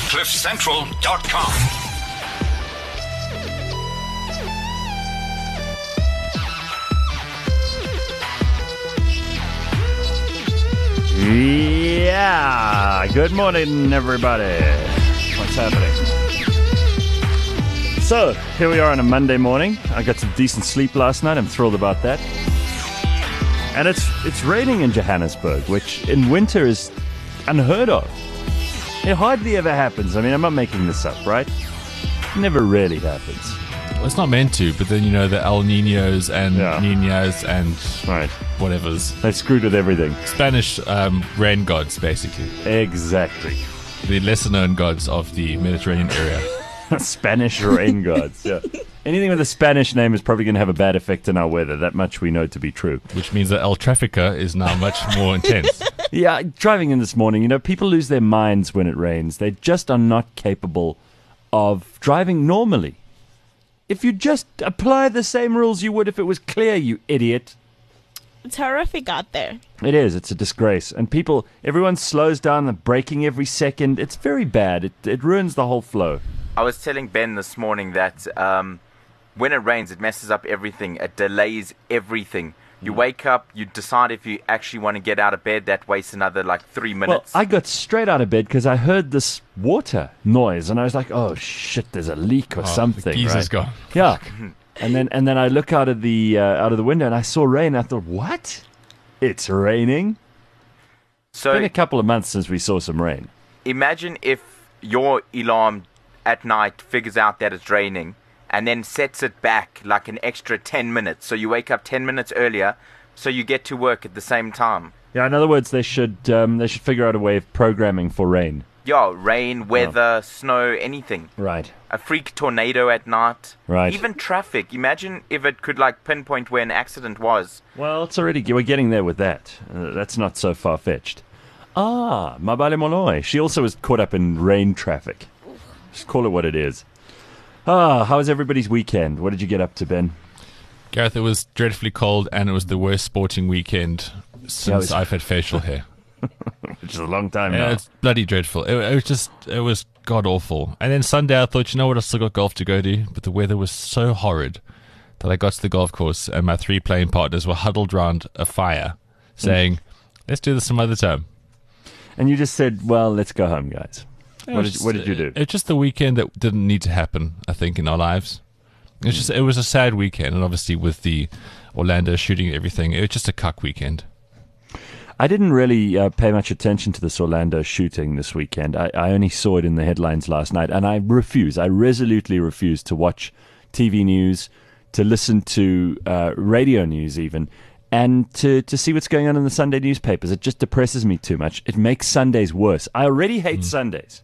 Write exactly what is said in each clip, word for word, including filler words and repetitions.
cliff central dot com. Yeah, good morning, everybody. What's happening? So, here we are on a Monday morning. I got some decent sleep last night. I'm thrilled about that. And it's it's raining in Johannesburg, which in winter is unheard of. It hardly ever happens. I mean, I'm not making this up, right? It never really happens. Well, it's not meant to, but then, you know, the El Niños and Yeah. Niñas and Right. whatever's. They screwed with everything. Spanish um, rain gods, basically. Exactly. The lesser-known gods of the Mediterranean area. Spanish rain gods, yeah. Anything with a Spanish name is probably going to have a bad effect on our weather. That much we know to be true. Which means that El Trafica is now much more intense. Yeah, driving in this morning, you know, people lose their minds when it rains. They just are not capable of driving normally. If you just apply the same rules you would if it was clear, you idiot. It's horrific out there. It is. It's a disgrace. And people, everyone slows down. They're braking every second. It's very bad. It, it ruins the whole flow. I was telling Ben this morning that um, when it rains, it messes up everything. It delays everything. You wake up, you decide if you actually want to get out of bed. That wastes another like three minutes. Well, I got straight out of bed because I heard this water noise. And I was like, oh, shit, there's a leak or Oh, something. the geezer's right? gone. Yeah. And then and then I look out of the uh, out of the window and I saw rain. I thought, what? It's raining? so It's been a couple of months since we saw some rain. imagine if your alarm at night figures out that it's raining and then sets it back like an extra ten minutes. So you wake up ten minutes earlier so you get to work at the same time. Yeah, in other words, they should um, they should figure out a way of programming for rain. Yeah, rain, weather, snow, anything. Right. A freak tornado at night. Right. Even traffic. Imagine if it could like pinpoint where an accident was. Well, it's already we're getting there with that. Uh, that's not so far fetched. Ah, Mabale Moloi. She also was caught up in rain traffic. Just call it what it is. Ah, how was everybody's weekend? What did you get up to, Ben? Gareth, it was dreadfully cold and it was the worst sporting weekend since Yeah, it was- I've had facial hair. Which is a long time Yeah, now. it's bloody dreadful. It, it was just, it was god awful. And then Sunday I thought, you know what, I still got golf to go to, but the weather was so horrid that I got to the golf course and my three playing partners were huddled round a fire saying, let's do this some other time. And you just said, well, let's go home, guys. It What was did, what did you do? It was just the weekend that didn't need to happen, I think, in our lives. It was just, it was a sad weekend, and obviously with the Orlando shooting and everything, it was just a cuck weekend. I didn't really uh, pay much attention to this Orlando shooting this weekend. I, I only saw it in the headlines last night, and I refuse, I resolutely refuse to watch T V news, to listen to uh, radio news even, and to, to see what's going on in the Sunday newspapers. It just depresses me too much. It makes Sundays worse. I already hate Sundays.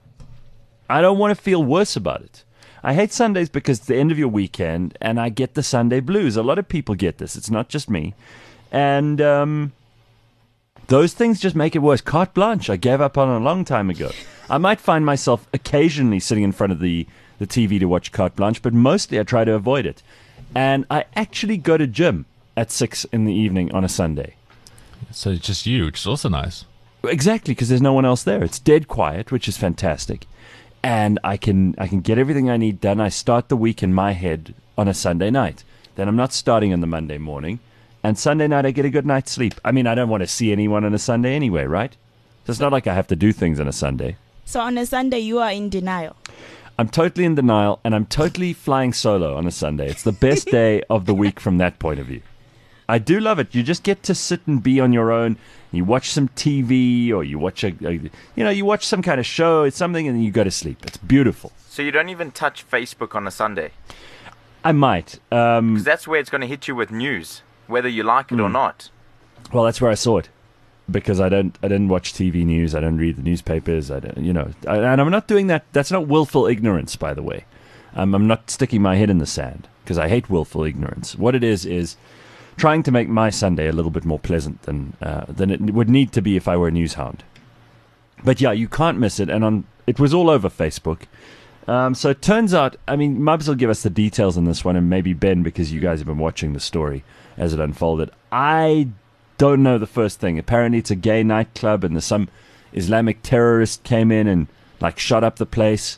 I don't want to feel worse about it. I hate Sundays because it's the end of your weekend, and I get the Sunday blues. A lot of people get this. It's not just me. And um, those things just make it worse. Carte blanche, I gave up on a long time ago. I might find myself occasionally sitting in front of the, the T V to watch Carte blanche, but mostly I try to avoid it. And I actually go to gym at six in the evening on a Sunday. So it's just you, which is also nice. Exactly, because there's no one else there. It's dead quiet, which is fantastic. And I can I can get everything I need done. I start the week in my head on a Sunday night. Then I'm not starting on the Monday morning. And Sunday night I get a good night's sleep. I mean, I don't want to see anyone on a Sunday anyway, right? So it's not like I have to do things on a Sunday. So on a Sunday, you are in denial. I'm totally in denial, and I'm totally flying solo on a Sunday. It's the best day of the week from that point of view. I do love it. You just get to sit and be on your own. You watch some T V, or you watch a, a you know, you watch some kind of show, it's something, and then you go to sleep. It's beautiful. So you don't even touch Facebook on a Sunday. I might. Um, Because that's where it's going to hit you with news, whether you like it or not. well, that's where I saw it, because I don't. I didn't watch T V news. I don't read the newspapers. I don't. You know, I, and I'm not doing that. That's not willful ignorance, by the way. Um, I'm not sticking my head in the sand because I hate willful ignorance. What it is is trying to make my Sunday a little bit more pleasant than uh, than it would need to be if I were a news hound. But yeah, you can't miss it, and on it was all over Facebook. Um, so it turns out, I mean, Mubs will give us the details on this one, and maybe Ben, because you guys have been watching the story as it unfolded. I don't know the first thing. Apparently, it's a gay nightclub, and there's some Islamic terrorist came in and like shot up the place.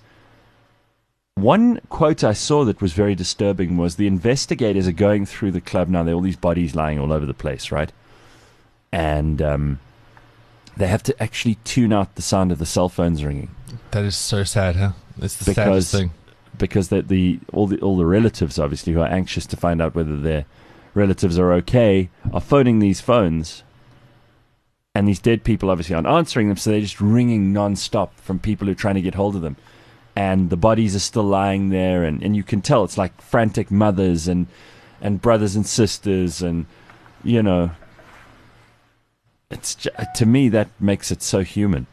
One quote I saw that was very disturbing was the investigators are going through the club now. There are all these bodies lying all over the place, right? And um, they have to actually tune out the sound of the cell phones ringing. That is so sad, huh? It's the Because- saddest thing. Because the, the all the all the relatives, obviously, who are anxious to find out whether their relatives are okay, are phoning these phones, and these dead people obviously aren't answering them, so they're just ringing non-stop from people who are trying to get hold of them. And the bodies are still lying there, and, and you can tell it's like frantic mothers and and brothers and sisters, and you know, it's ju- to me that makes it so human.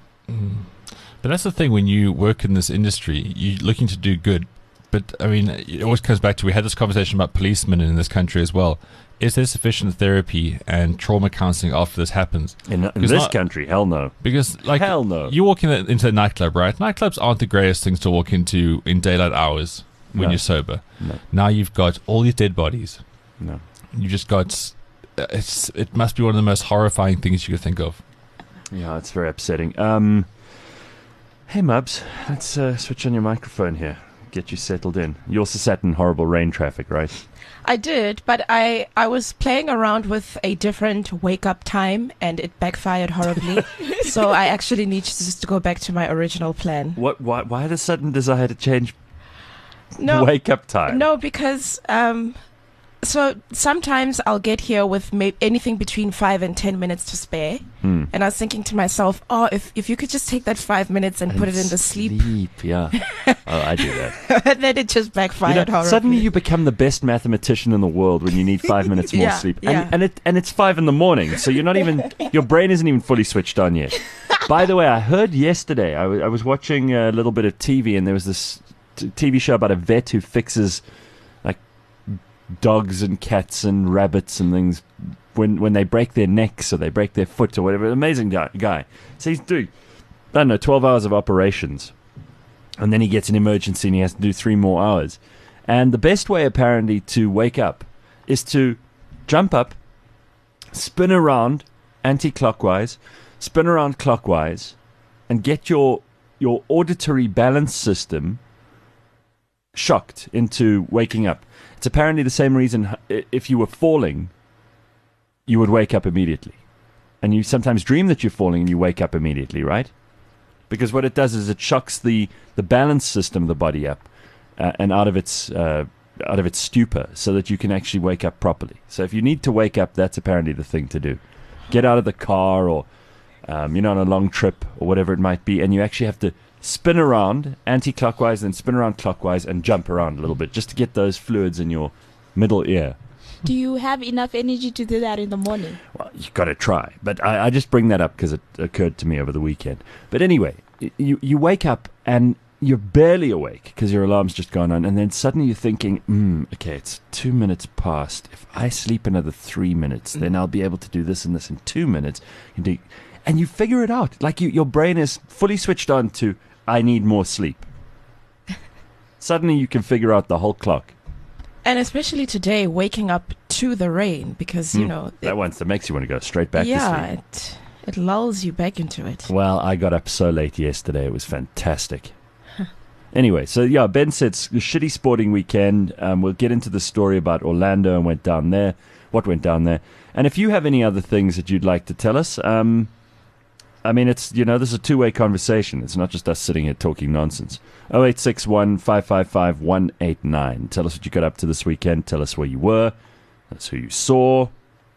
But that's the thing when you work in this industry, you're looking to do good. But, I mean, it always comes back to, we had this conversation about policemen in this country as well. Is there sufficient therapy and trauma counseling after this happens? In, in Because this not- country, hell no. Because, like, Hell no. you walk in the, into a nightclub, right? Nightclubs aren't the greatest things to walk into in daylight hours when No. you're sober. No. Now you've got all these dead bodies. No. You just got... It's, it must be one of the most horrifying things you could think of. Yeah, it's very upsetting. Um, hey, Mubs, let's uh, switch on your microphone here. Get you settled in. You also sat in horrible rain traffic, right? I did, but I, I was playing around with a different wake up time and it backfired horribly. So I actually need to just to go back to my original plan. What? Why? Why the sudden desire to change No, wake up time? no, because um, so sometimes I'll get here with may- anything between five and ten minutes to spare, Hmm. and I was thinking to myself, oh, if if you could just take that five minutes and, put it in the sleep, Sleep, yeah. Oh, I do that. and then it just You backfired know, horribly. suddenly you become the best mathematician in the world when you need five minutes more Yeah, sleep, and yeah. and it and it's five in the morning, so you're not even your brain isn't even fully switched on yet. By the way, I heard yesterday I wa- I was watching a little bit of T V, and there was this t- T V show about a vet who fixes like dogs and cats and rabbits and things when when they break their necks or they break their foot or whatever. Amazing guy. guy. So he's doing I don't know twelve hours of operations. And then he gets an emergency and he has to do three more hours. And the best way, apparently, to wake up is to jump up, spin around anti-clockwise, spin around clockwise, and get your your auditory balance system shocked into waking up. It's apparently the same reason h- if you were falling, you would wake up immediately. And you sometimes dream that you're falling and you wake up immediately, right? Because what it does is it shocks the, the balance system of the body up uh, and out of its uh, out of its stupor, so that you can actually wake up properly. So if you need to wake up, that's apparently the thing to do. Get out of the car, or um, you're on a long trip or whatever it might be, and you actually have to spin around anti-clockwise, then spin around clockwise, and jump around a little bit just to get those fluids in your middle ear. Do you have enough energy to do that in the morning? Well, you got to try. But I, I just bring that up because it occurred to me over the weekend. But anyway, y- you you wake up and you're barely awake because your alarm's just gone on, and then suddenly you're thinking, mm, okay, it's two minutes past. If I sleep another three minutes, then I'll be able to do this and this in two minutes. And do- and you figure it out. Like you, your brain is fully switched on to, I need more sleep. Suddenly you can figure out the whole clock. And especially today, waking up to the rain, because you Mm, know, That once that makes you want to go straight back to sleep. yeah, it it lulls you back into it. Well, I got up so late yesterday. It was fantastic. Anyway, so yeah, Ben said it's a shitty sporting weekend. Um, we'll get into the story about Orlando and went down there, what went down there. And if you have any other things that you'd like to tell us, um, I mean, it's, you know, this is a two-way conversation. It's not just us sitting here talking nonsense. oh eight six one, five five five, one eight nine. Tell us what you got up to this weekend. Tell us where you were. Tell us who you saw.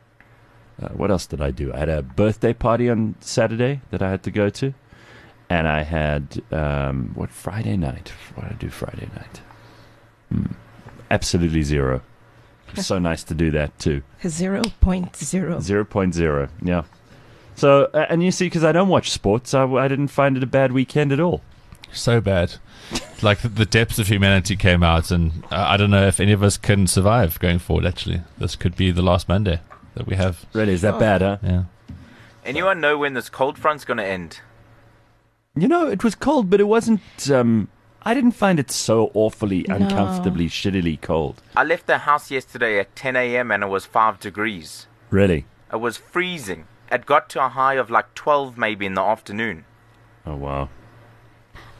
Uh, what else did I do? I had a birthday party on Saturday that I had to go to. And I had, um, what, Friday night? What did I do Friday night? Hmm. Absolutely zero. It was so nice to do that, too. Zero point zero. Zero point zero, yeah. So, uh, and you see, because I don't watch sports, I, I didn't find it a bad weekend at all. So bad. Like, the, the depths of humanity came out, and uh, I don't know if any of us can survive going forward, actually. This could be the last Monday that we have. Really, is that bad, huh? Yeah. Anyone know when this cold front's going to end? You know, it was cold, but it wasn't, um, I didn't find it so awfully, No. uncomfortably, shittily cold. I left the house yesterday at ten a.m. and it was five degrees. Really? It was freezing. It got to a high of like twelve maybe in the afternoon. Oh, wow.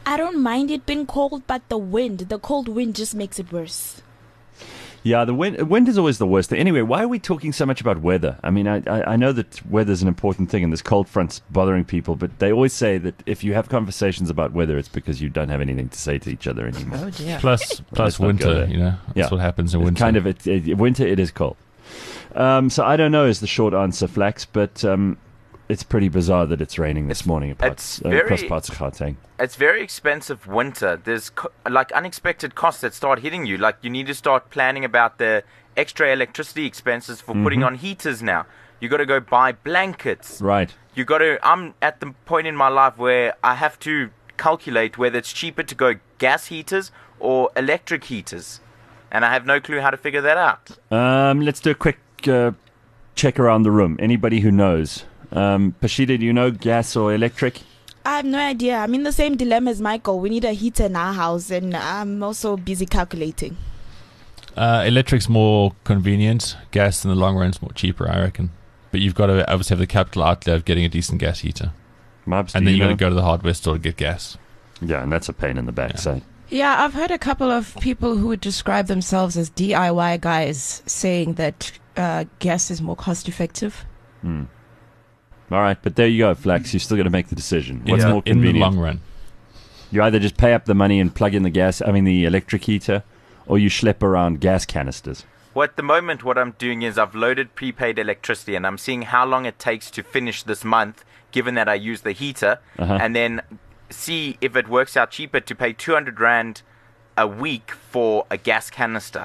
I don't mind it being cold, but the wind, the cold wind just makes it worse. Yeah, the wind, wind is always the worst. Anyway, why are we talking so much about weather? I mean, I, I, I know that weather's an important thing and this cold front's bothering people, but they always say that if you have conversations about weather, it's because you don't have anything to say to each other anymore. Oh dear. Plus, plus let's not go winter, there. you know. That's Yeah. what happens in It's winter. kind of it, it, winter. It is cold. Um, so I don't know is the short answer, Flax, but um, it's pretty bizarre that it's raining this morning in parts, it's uh, very- across parts of Gauteng. It's very expensive winter. There's co- like unexpected costs that start hitting you. Like you need to start planning about the extra electricity expenses for putting on heaters now. You got to go buy blankets. Right. You got to. I'm at the point in my life where I have to calculate whether it's cheaper to go gas heaters or electric heaters, and I have no clue how to figure that out. Um, let's do a quick uh, check around the room. Anybody who knows? Um, Pashida, do you know gas or electric? I have no idea. I'm in the same dilemma as Michael. We need a heater in our house, and I'm also busy calculating. Uh, electric's more convenient. Gas in the long run is more cheaper, I reckon. But you've got to obviously have the capital outlay of getting a decent gas heater. Mabs, And do then you you got know? to go to the hardware store to get gas. Yeah, and that's a pain in the backside. Yeah, I've heard a couple of people who would describe themselves as D I Y guys saying that uh, gas is more cost effective. Hmm. All right, but there you go, Flax. You're still going to make the decision. What's in, more in the convenient? long run. You either just pay up the money and plug in the gas, I mean the electric heater, or you schlep around gas canisters. Well, at the moment, what I'm doing is I've loaded prepaid electricity, and I'm seeing how long it takes to finish this month, given that I use the heater, Uh-huh. and then see if it works out cheaper to pay two hundred rand a week for a gas canister.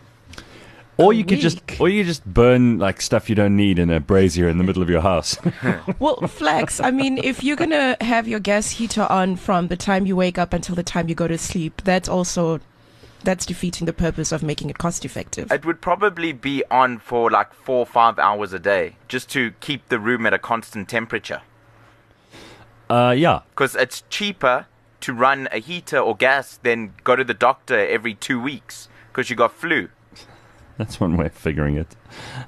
Or A you could just, week. or you just burn like stuff you don't need in a brazier in the middle of your house. Well, Flex, I mean, if you're going to have your gas heater on from the time you wake up until the time you go to sleep, that's also, that's defeating the purpose of making it cost effective. It would probably be on for like four or five hours a day, just to keep the room at a constant temperature. uh, yeah. Because it's cheaper to run a heater or gas than go to the doctor every two weeks because you got flu. That's one way of figuring it.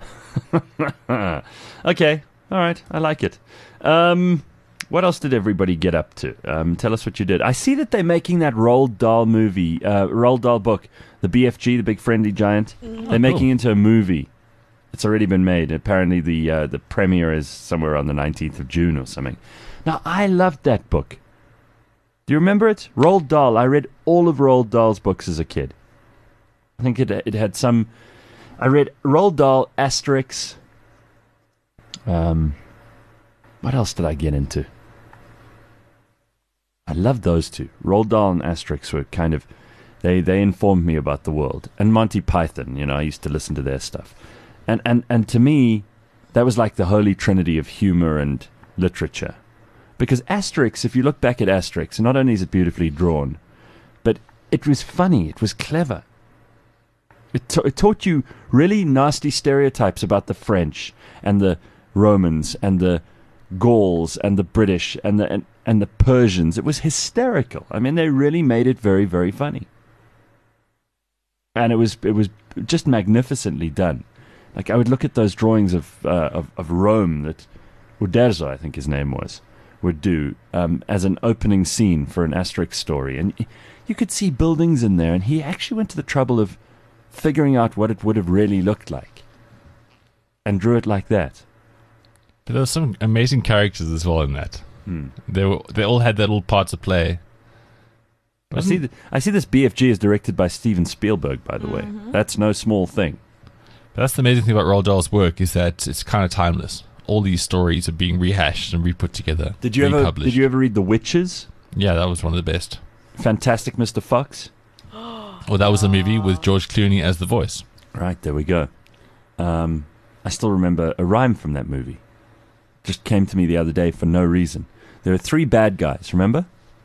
Okay, all right, I like it. Um, what else did everybody get up to? Um, tell us what you did. I see that they're making that Roald Dahl movie, uh, Roald Dahl book, the B F G, the Big Friendly Giant. They're making it into a movie. It's already been made. Apparently, the uh, the premiere is somewhere on the nineteenth of June or something. Now, I loved that book. Do you remember it? Roald Dahl. I read all of Roald Dahl's books as a kid. I think it it had some. I read Roald Dahl, Asterix. Um, what else did I get into? I loved those two. Roald Dahl and Asterix were kind of, they, they informed me about the world. And Monty Python, you know, I used to listen to their stuff. And, and, and to me, that was like the holy trinity of humor and literature. Because Asterix, if you look back at Asterix, not only is it beautifully drawn, but it was funny, it was clever. It, ta- it taught you really nasty stereotypes about the French and the Romans and the Gauls and the British and the and, and the Persians. It was hysterical. I mean, they really made it very, very funny, and it was it was just magnificently done. Like I would look at those drawings of uh, of, of Rome that Uderzo, I think his name was, would do um, as an opening scene for an Asterix story, and y- you could see buildings in there, and he actually went to the trouble of figuring out what it would have really looked like and drew it like that. But there were some amazing characters as well in that. Hmm. They were they all had their little part to play. I see, th- I see this B F G is directed by Steven Spielberg, by the way. That's no small thing. But that's the amazing thing about Roald Dahl's work is that it's kind of timeless. All these stories are being rehashed and re-put together. Did you ever republished. Did you ever read The Witches? Yeah, that was one of the best. Fantastic Mister Fox? Well, that was the movie with George Clooney as the voice. Right, there we go. Um, I still remember a rhyme from that movie. Just came to me the other day for no reason. There are three bad guys, remember?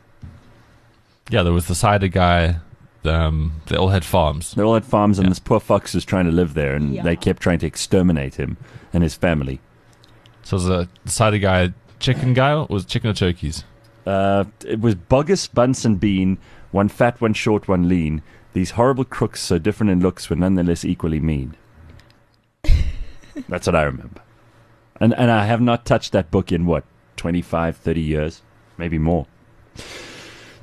Yeah, there was the cider guy. Um, they all had farms. They all had farms, and Yeah. this poor fox was trying to live there, and Yeah. they kept trying to exterminate him and his family. So it was a the cider guy, chicken guy, or was it chicken or turkeys? Uh, it was Bogus, Bunsen, Bean, one fat, one short, one lean. These horrible crooks, so different in looks, were nonetheless equally mean. That's what I remember. And and I have not touched that book in, what, twenty-five, thirty years? Maybe more.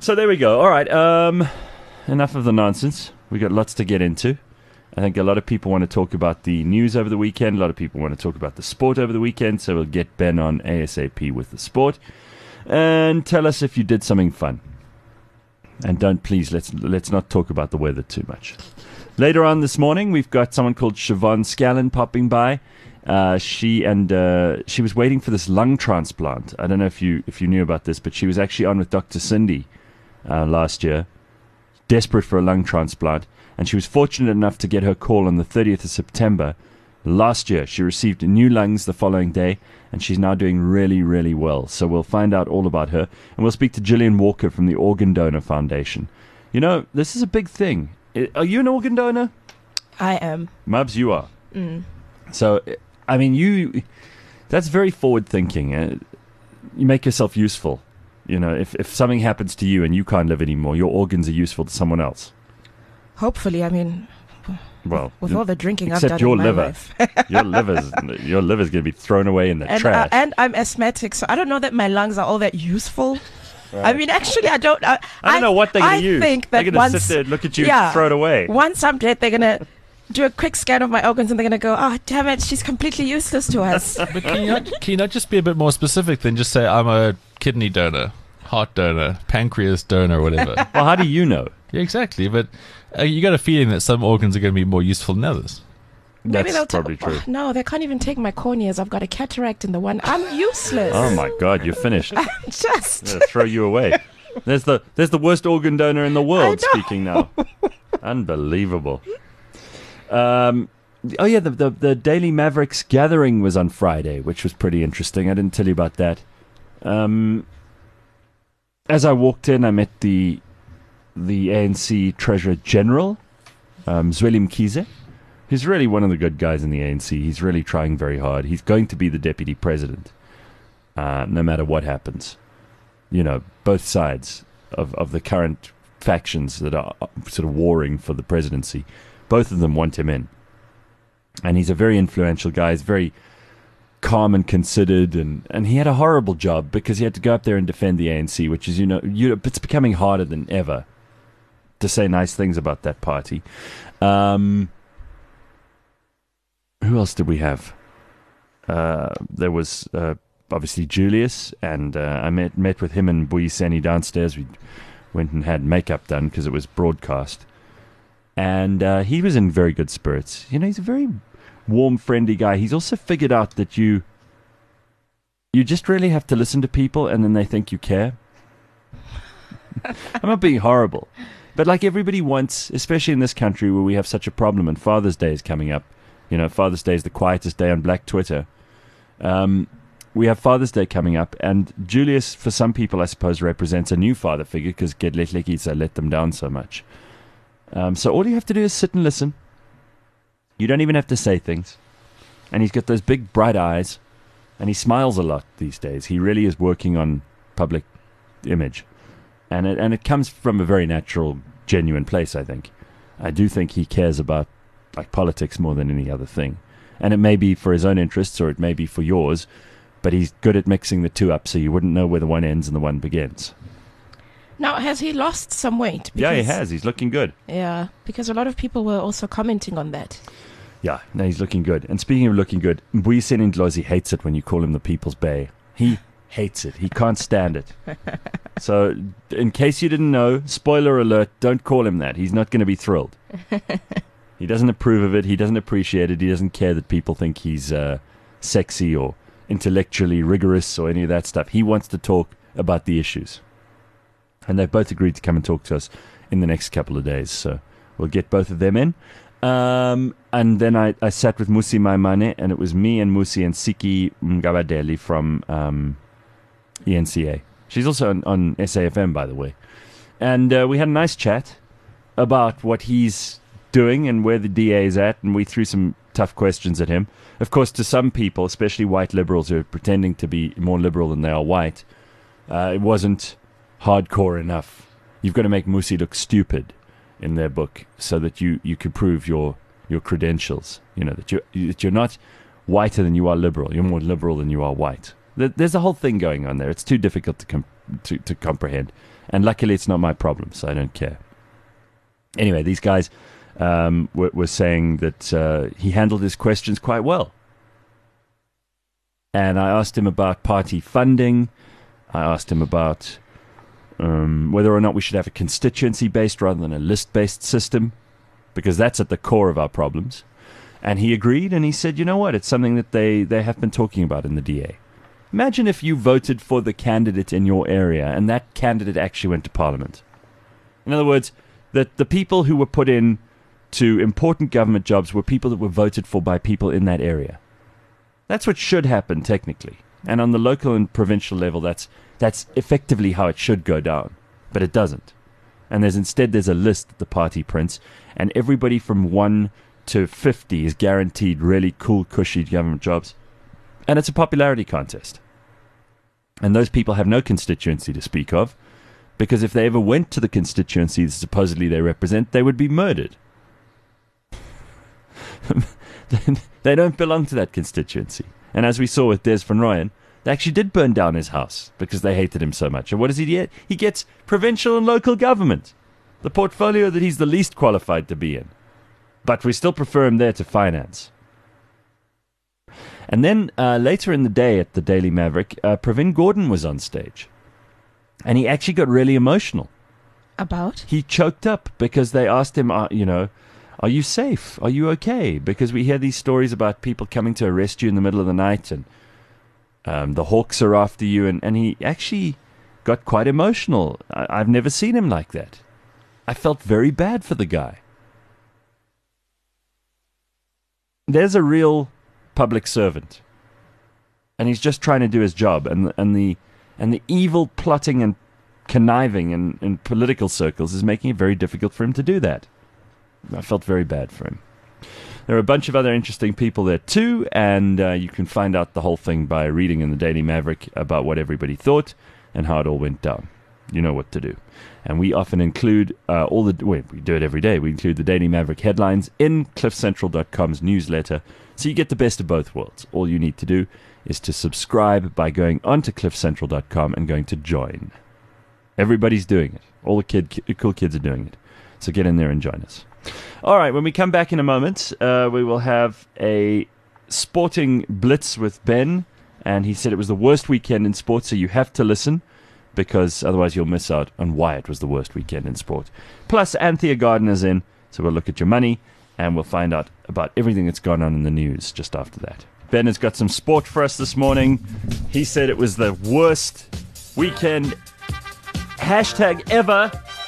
So there we go. All right. Um, enough of the nonsense. We got lots to get into. I think a lot of people want to talk about the news over the weekend. A lot of people want to talk about the sport over the weekend. So we'll get Ben on ASAP with the sport. And tell us if you did something fun. And don't, please, let's let's not talk about the weather too much. Later on this morning, we've got someone called Siobhan Scallon popping by. Uh, she and uh, she was waiting for this lung transplant. I don't know if you if you knew about this, but she was actually on with Doctor Cindy uh, last year, desperate for a lung transplant, and she was fortunate enough to get her call on the thirtieth of September last year. She received new lungs the following day, and she's now doing really, really well. So we'll find out all about her, and we'll speak to Gillian Walker from the Organ Donor Foundation. You know, this is a big thing. I- Are you an organ donor? I am. Mubs, you are. Mm. So, I mean, you, that's very forward thinking. Uh, you make yourself useful. You know, if, if something happens to you and you can't live anymore, your organs are useful to someone else. Hopefully, I mean, Well, with all the drinking I've except done your in my liver. life. your liver's your liver's going to be thrown away in the and, trash. uh, and I'm asthmatic, so I don't know that my lungs are all that useful. I mean, actually, I don't. I, I don't know what they're going I to use. think they're that going to once, sit there and look at you yeah, and throw it away. Once I'm dead, they're going to do a quick scan of my organs and they're going to go, oh, damn it, she's completely useless to us. But can you, not, can you not just be a bit more specific than just say, I'm a kidney donor, heart donor, pancreas donor, whatever? Well, how do you know? Yeah, exactly. But uh, you got a feeling that some organs are going to be more useful than others. Maybe That's they'll probably ta- true. Oh, no, they can't even take my corneas. I've got a cataract in the one. I'm useless. Oh my God, you're finished. I'm just. They'll throw you away. There's the there's the worst organ donor in the world know. speaking now. Unbelievable. Um, oh yeah, the, the the Daily Mavericks gathering was on Friday, which was pretty interesting. I didn't tell you about that. Um, as I walked in, I met the the A N C Treasurer General, um, Zweli Mkhize. He's really one of the good guys in the A N C. He's really trying very hard. He's going to be the deputy president, uh, no matter what happens. You know, both sides of, of the current factions that are sort of warring for the presidency, both of them want him in. And he's a very influential guy. He's very calm and considered, and, and he had a horrible job because he had to go up there and defend the A N C, which is, you know, you, it's becoming harder than ever to say nice things about that party. Um, who else did we have? Uh, there was... Uh, obviously Julius, and uh, I met met with him and Buyiseni downstairs. We went and had makeup done because it was broadcast, and uh, he was in very good spirits. You know, he's a very warm, friendly guy. He's also figured out that you you just really have to listen to people, and then they think you care. I'm not being horrible, but like everybody wants, especially in this country where we have such a problem, and Father's Day is coming up. You know, Father's Day is the quietest day on Black Twitter. Um, We have Father's Day coming up, and Julius, for some people, I suppose, represents a new father figure because Gedletlekisa let them down so much. Um, so all you have to do is sit and listen. You don't even have to say things. And he's got those big, bright eyes, and he smiles a lot these days. He really is working on public image. And it, and it comes from a very natural, genuine place, I think. I do think he cares about like politics more than any other thing. And it may be for his own interests, or it may be for yours, but he's good at mixing the two up so you wouldn't know where the one ends and the one begins. Now, has he lost some weight? Yeah, he Because- has. He's looking good. Yeah, because a lot of people were also commenting on that. Yeah, no, he's looking good. And speaking of looking good, Mbuyiseni Ndlozi hates it when you call him the People's Bay. He hates it. He can't stand it. So, in case you didn't know, spoiler alert, don't call him that. He's not going to be thrilled. He doesn't approve of it. He doesn't appreciate it. He doesn't care that people think he's uh, sexy or intellectually rigorous or any of that stuff. He wants to talk about the issues. And they've both agreed to come and talk to us in the next couple of days. So we'll get both of them in. Um, and then I, I sat with Musi Maimane, and it was me and Musi and Siki Mgabadeli from um, E N C A. She's also on, on S A F M, by the way. And uh, we had a nice chat about what he's doing and where the D A is at, and we threw some tough questions at him. Of course, to some people, especially white liberals who are pretending to be more liberal than they are white, uh, it wasn't hardcore enough. You've got to make Musi look stupid in their book so that you, you can prove your your credentials. You know, that you're, that you're not whiter than you are liberal. You're more liberal than you are white. There, there's a whole thing going on there. It's too difficult to, com- to, to comprehend. And luckily, it's not my problem, so I don't care. Anyway, these guys um, were, were saying that uh, he handled his questions quite well. And I asked him about party funding. I asked him about um, whether or not we should have a constituency-based rather than a list-based system, because that's at the core of our problems. And he agreed, and he said, you know what, it's something that they, they have been talking about in the D A. Imagine if you voted for the candidate in your area, and that candidate actually went to Parliament. In other words, that the people who were put in to important government jobs were people that were voted for by people in that area. That's what should happen, technically. And on the local and provincial level, that's that's effectively how it should go down. But it doesn't. And there's instead there's a list that the party prints, and everybody from one to fifty is guaranteed really cool, cushy government jobs. And it's a popularity contest. And those people have no constituency to speak of, because if they ever went to the constituency that supposedly they represent, they would be murdered. They don't belong to that constituency. And as we saw with Des Van Rooyen, they actually did burn down his house because they hated him so much. And what does he get? He gets provincial and local government, the portfolio that he's the least qualified to be in. But we still prefer him there to finance. And then uh, later in the day at the Daily Maverick, uh, Pravin Gordhan was on stage. And he actually got really emotional. About? He choked up because they asked him, uh, you know, are you safe? Are you okay? Because we hear these stories about people coming to arrest you in the middle of the night, and um, the Hawks are after you. And, and he actually got quite emotional. I, I've never seen him like that. I felt very bad for the guy. There's a real public servant, and he's just trying to do his job, and and the and the evil plotting and conniving in, in political circles is making it very difficult for him to do that. I felt very bad for him. There are a bunch of other interesting people there too, and uh, you can find out the whole thing by reading in the Daily Maverick about what everybody thought and how it all went down. You know what to do. And we often include uh, all the... Well, we do it every day. We include the Daily Maverick headlines in cliff central dot com's newsletter, so you get the best of both worlds. All you need to do is to subscribe by going onto cliff central dot com and going to join. Everybody's doing it. All the kid, ki- cool kids are doing it. So get in there and join us. All right, when we come back in a moment, uh, we will have a sporting blitz with Ben, and he said it was the worst weekend in sport, so you have to listen, because otherwise you'll miss out on why it was the worst weekend in sport. Plus, Anthea Gardner's in, so we'll look at your money, and we'll find out about everything that's gone on in the news just after that. Ben has got some sport for us this morning. He said it was the worst weekend, hashtag ever.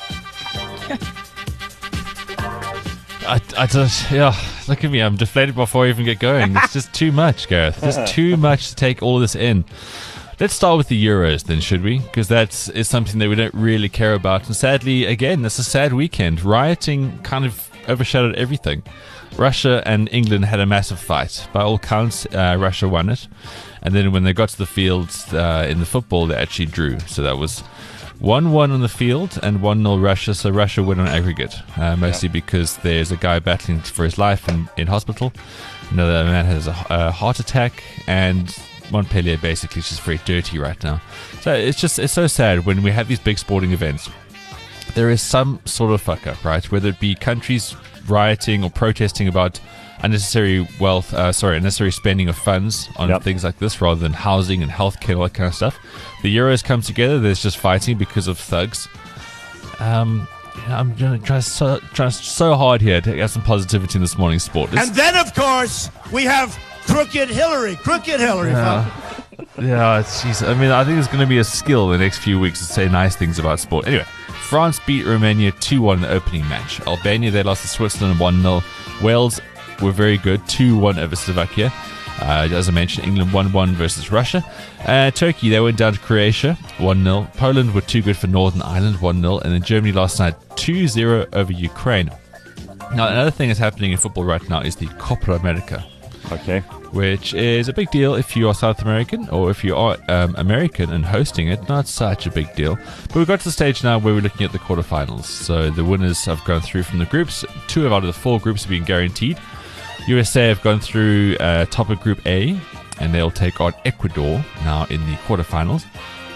I, I just, yeah, look at me. I'm deflated before I even get going. It's just too much, Gareth. Just too much to take all this in. Let's start with the Euros then, should we? Because that is something that we don't really care about. And sadly, again, it's a sad weekend. Rioting kind of overshadowed everything. Russia and England had a massive fight. By all counts, uh, Russia won it. And then when they got to the field uh, in the football, they actually drew. So that was one one on the field and one nil Russia. So Russia win on aggregate, uh, mostly yeah. because there's a guy battling for his life in, in hospital. Another man has a, a heart attack, and Montpellier basically is just very dirty right now. So it's just it's so sad when we have these big sporting events. There is some sort of fuck up, right? Whether it be countries rioting or protesting about unnecessary wealth, uh, sorry, unnecessary spending of funds on yep. things like this, rather than housing and healthcare, all that kind of stuff. The Euros come together. There's just fighting because of thugs. Um, I'm going to try so try so hard here to get some positivity in this morning's sport. It's, and then, of course, we have Crooked Hillary. Crooked Hillary. Uh, yeah, jeez. I mean, I think it's going to be a skill the next few weeks to say nice things about sport. Anyway, France beat Romania two one in the opening match. Albania, they lost to Switzerland one nil. Wales were very good, two one over Slovakia. Uh, as I mentioned, England one one versus Russia. Uh, Turkey, they went down to Croatia one nil. Poland were too good for Northern Ireland one nil. And then Germany last night two zero over Ukraine. Now, another thing that's happening in football right now is the Copa America. Okay. Which is a big deal if you are South American, or if you are um, American and hosting it, not such a big deal. But we've got to the stage now where we're looking at the quarterfinals. So the winners have gone through from the groups. Two out of the four groups have been guaranteed. U S A have gone through uh, top of Group A, and they'll take on Ecuador now in the quarterfinals.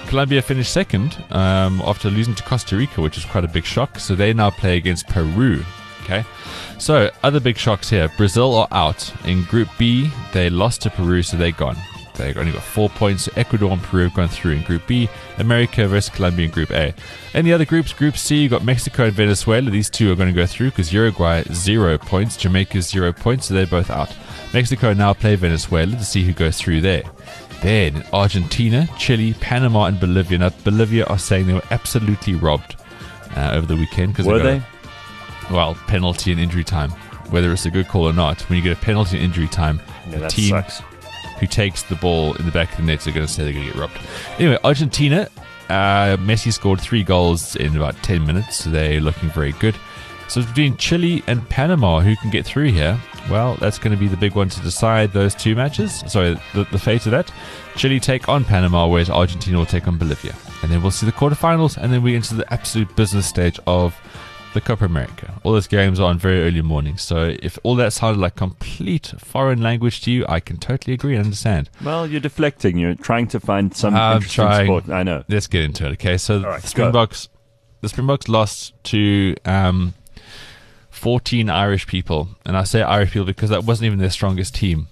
Colombia finished second um, after losing to Costa Rica, which is quite a big shock. So they now play against Peru. Okay, so other big shocks here. Brazil are out. In Group B, they lost to Peru, so they're gone. They only got four points. Ecuador and Peru have gone through in Group B. America versus Colombia in Group A. In the other groups, Group C, you got Mexico and Venezuela. These two are going to go through because Uruguay, zero points. Jamaica's zero points, so they're both out. Mexico now play Venezuela to see who goes through there. Then Argentina, Chile, Panama, and Bolivia. Now, Bolivia are saying they were absolutely robbed uh, over the weekend. Cause Were they? they? Got, well, penalty and injury time. Whether it's a good call or not, when you get a penalty and injury time, Yeah, the that team sucks. who takes the ball in the back of the net are going to say they're going to get robbed. Anyway, Argentina, uh, Messi scored three goals in about ten minutes, so they're looking very good. So it's between Chile and Panama who can get through here. Well, that's going to be the big one to decide those two matches. Sorry, the, the fate of that. Chile take on Panama, whereas Argentina will take on Bolivia. And then we'll see the quarterfinals, and then we enter the absolute business stage of the Copa America. All those games are on very early mornings, so if all that sounded like complete foreign language to you, I can totally agree and understand. Well, you're deflecting. You're trying to find some I'm interesting trying. sport. I know. Let's get into it, okay? So right, the Springboks, the Springboks lost to um, fourteen Irish people, and I say Irish people because that wasn't even their strongest team.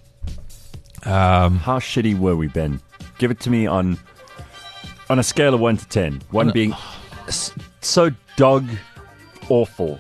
Um, How shitty were we, Ben? Give it to me on on a scale of one to ten. One On a- being s- so dog awful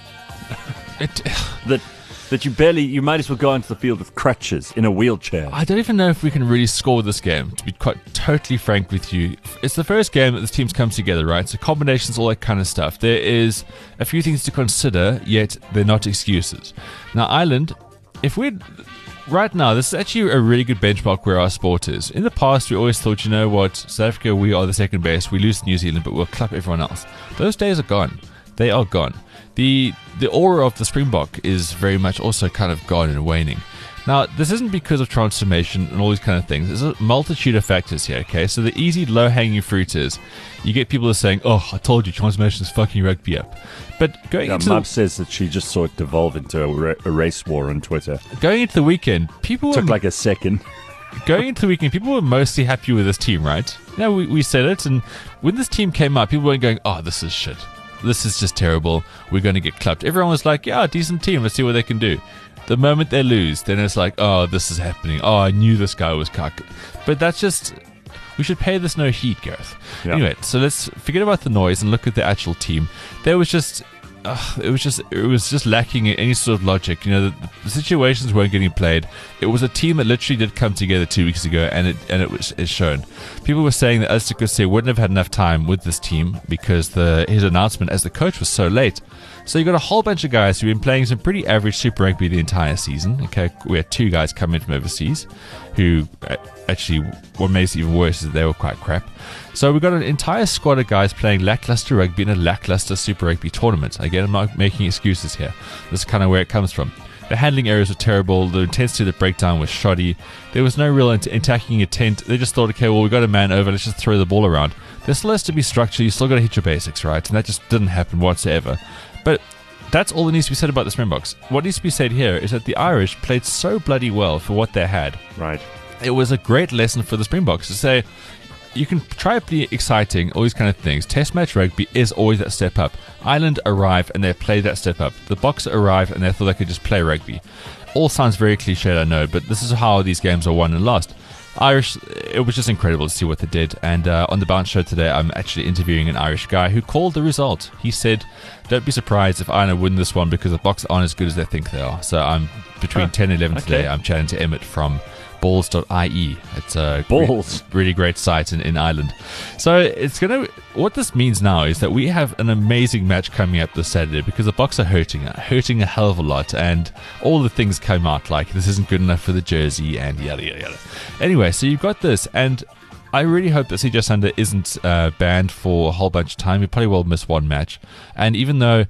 it, that that you barely you might as well go onto the field with crutches in a wheelchair. I don't even know if we can really score this game, to be quite totally frank with you. It's the first game that this team's come together, right? So combinations, all that kind of stuff. There is a few things to consider, yet they're not excuses. Now, Ireland, if we're... Right now, this is actually a really good benchmark where our sport is. In the past, we always thought, you know what, South Africa, we are the second best. We lose to New Zealand, but we'll clap everyone else. Those days are gone. They are gone. The the aura of the Springbok is very much also kind of gone and waning. Now, this isn't because of transformation and all these kind of things. There's a multitude of factors here, okay? So the easy, low-hanging fruit is you get people that are saying, oh, I told you, transformation is fucking rugby up. But going Yeah, into Mum the, says that she just saw it devolve into a, ra- a race war on Twitter. going into the weekend, people Took were, like a second. going into the weekend, people were mostly happy with this team, right? Yeah, we, we said it, and when this team came out, people weren't going, oh, this is shit. This is just terrible. We're going to get clapped. Everyone was like, yeah, decent team. Let's see what they can do. The moment they lose, then it's like, oh, this is happening. Oh, I knew this guy was cock. But that's just... We should pay this no heed, Gareth. Yeah. Anyway, so let's forget about the noise and look at the actual team. There was just... Uh, it was just it was just lacking in any sort of logic. You know, the, the situations weren't getting played. It was a team that literally did come together two weeks ago, and it and it was it's shown. People were saying that Alistair Coetzee wouldn't have had enough time with this team because the his announcement as the coach was so late. So you got a whole bunch of guys who've been playing some pretty average Super Rugby the entire season. Okay, we had two guys come in from overseas who actually, what makes it even worse is that they were quite crap. So we've got an entire squad of guys playing lackluster rugby in a lackluster Super Rugby tournament. Again, I'm not making excuses here. This is kind of where it comes from. The handling errors were terrible. The intensity of the breakdown was shoddy. There was no real attacking intent. They just thought, okay, well, we've got a man over. Let's just throw the ball around. There still has to be structure. You still got to hit your basics, right? And that just didn't happen whatsoever. But that's all that needs to be said about the Springboks. What needs to be said here is that the Irish played so bloody well for what they had. Right. It was a great lesson for the Springboks to say, you can try to be exciting, all these kind of things. Test match rugby is always that step up. Ireland arrived and they played that step up. The Boks arrived and they thought they could just play rugby. All sounds very cliched, I know, but this is how these games are won and lost. Irish, it was just incredible to see what they did. And uh, on the Bounce Show today, I'm actually interviewing an Irish guy who called the result. He said, don't be surprised if Ireland win this one because the Boks aren't as good as they think they are. So I'm between Huh. ten and eleven Okay. today. I'm chatting to Emmett from balls dot I E. It's a Balls. Re- really great site in, in Ireland. So it's gonna. What this means now is that we have an amazing match coming up this Saturday because the Boks are hurting, hurting a hell of a lot, and all the things come out like this isn't good enough for the jersey and yada yada yada. Anyway, so you've got this, and I really hope that C J Sander isn't uh, banned for a whole bunch of time. He probably will miss one match, and even though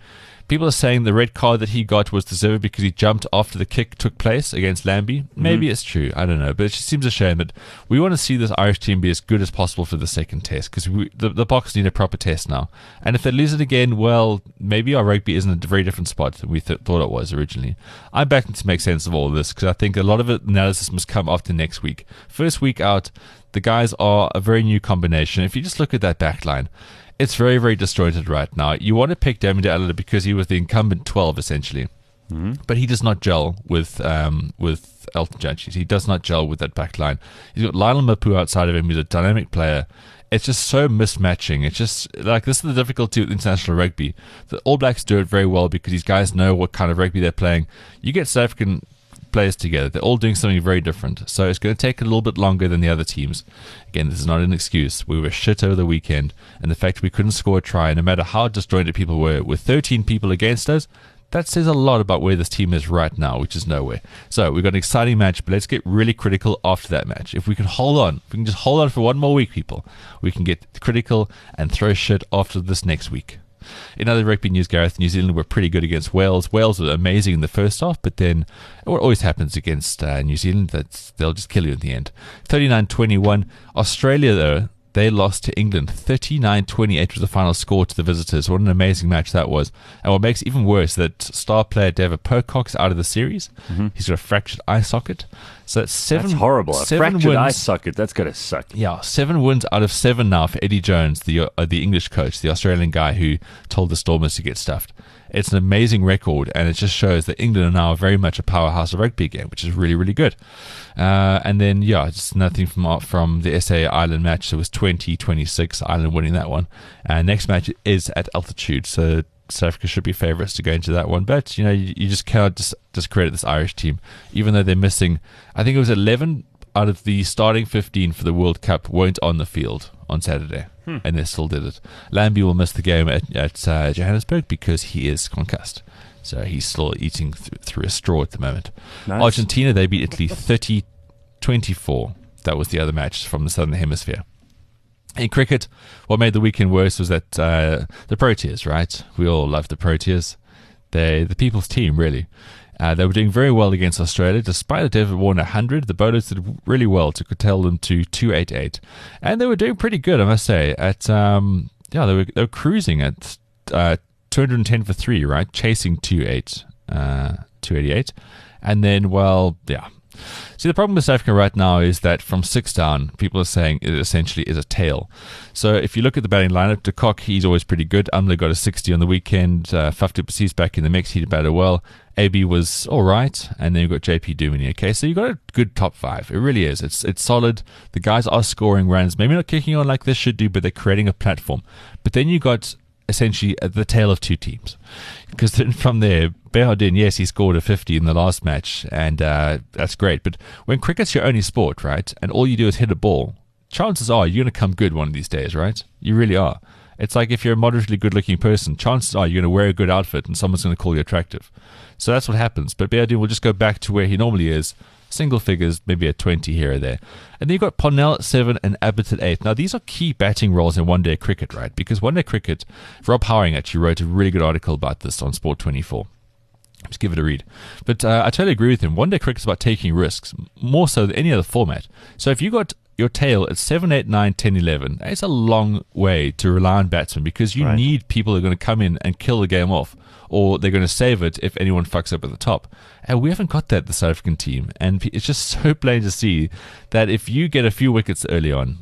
People are saying the red card that he got was deserved because he jumped after the kick took place against Lambie. Maybe mm-hmm. it's true. I don't know. But it just seems a shame that we want to see this Irish team be as good as possible for the second test, because the, the Boks need a proper test now. And if they lose it again, well, maybe our rugby is in a very different spot than we th- thought it was originally. I'm backing to make sense of all of this, because I think a lot of it, analysis must come after next week. First week out, the guys are a very new combination. If you just look at that back line, it's very, very disjointed right now. You want to pick Damien Allen because he was the incumbent twelve, essentially. Mm-hmm. But he does not gel with um, with Elton Judges. He does not gel with that back line. He's got Lionel Mapu outside of him. He's a dynamic player. It's just so mismatching. It's just, like, this is the difficulty with international rugby. The All Blacks do it very well because these guys know what kind of rugby they're playing. You get South African players together, they're all doing something very different, so it's going to take a little bit longer than the other teams. Again, this is not an excuse. We were shit over the weekend, and the fact we couldn't score a try, no matter how disjointed people were, with thirteen people against us, that says a lot about where this team is right now, which is nowhere. So we've got an exciting match, but let's get really critical after that match. If we can hold on, if we can just hold on for one more week, people, we can get critical and throw shit after this next week. In other rugby news, Gareth, New Zealand were pretty good against Wales. Wales were amazing in the first half, but then what always happens against uh, New Zealand, that's, they'll just kill you in the end. thirty-nine twenty-one. Australia, though, they lost to England. thirty-nine twenty-eight was the final score to the visitors. What an amazing match that was. And what makes it even worse, that star player David Pocock's out of the series. Mm-hmm. He's got a fractured eye socket. So that's seven. That's horrible. A seven fractured wins. eye socket. That's going to suck. Yeah, seven wins out of seven now for Eddie Jones, the uh, the English coach, the Australian guy who told the Stormers to get stuffed. It's an amazing record, and it just shows that England are now very much a powerhouse of rugby again, which is really, really good. Uh, and then, yeah, just nothing from from the S A Ireland match. So it was twenty twenty-six, Ireland winning that one. And uh, next match is at altitude, so South Africa should be favourites to go into that one. But, you know, you, you just cannot dis- discredit this Irish team, even though they're missing, I think it was eleven out of the starting fifteen for the World Cup weren't on the field on Saturday, hmm. and they still did it. Lambie will miss the game at, at uh, Johannesburg because he is concussed. So he's still eating th- through a straw at the moment. Nice. Argentina, they beat Italy thirty twenty-four. That was the other match from the Southern Hemisphere. In cricket, what made the weekend worse was that uh, the Proteas, right? We all love the Proteas. They're the people's team, really. Uh, they were doing very well against Australia. Despite a David Warner one hundred, the bowlers did really well to curtail them to two eighty-eight. And they were doing pretty good, I must say. At um, yeah, they were, they were cruising at uh, two hundred ten for three, right? Chasing two eight, uh, two eighty-eight. And then, well, yeah. See, the problem with South Africa right now is that from six down, people are saying it essentially is a tail. So if you look at the batting lineup, de Kock, he's always pretty good. Umla got a sixty on the weekend. Uh, Faf du Plessis back in the mix. He did batted well. A B was all right. And then you've got J P Duminy. Okay, so you've got a good top five. It really is. It's it's solid. The guys are scoring runs. Maybe not kicking on like this should do, but they're creating a platform. But then you got essentially the tail of two teams, because then from there, Behardin, yes, he scored a fifty in the last match, and uh, that's great. But when cricket's your only sport, right, and all you do is hit a ball, chances are you're going to come good one of these days, right? You really are. It's like if you're a moderately good-looking person, chances are you're going to wear a good outfit and someone's going to call you attractive. So that's what happens. But Behardin will just go back to where he normally is, single figures, maybe a twenty here or there. And then you've got Parnell at seven and Abbott at eight. Now, these are key batting roles in one-day cricket, right? Because one-day cricket, Rob Howing actually wrote a really good article about this on Sport twenty-four. Just give it a read. But uh, I totally agree with him. One-day cricket is about taking risks, more so than any other format. So if you got your tail at seven, eight, nine, ten, eleven, it's a long way to rely on batsmen, because you right. need people who are going to come in and kill the game off, or they're going to save it if anyone fucks up at the top. And we haven't got that, the South African team. And it's just so plain to see that if you get a few wickets early on,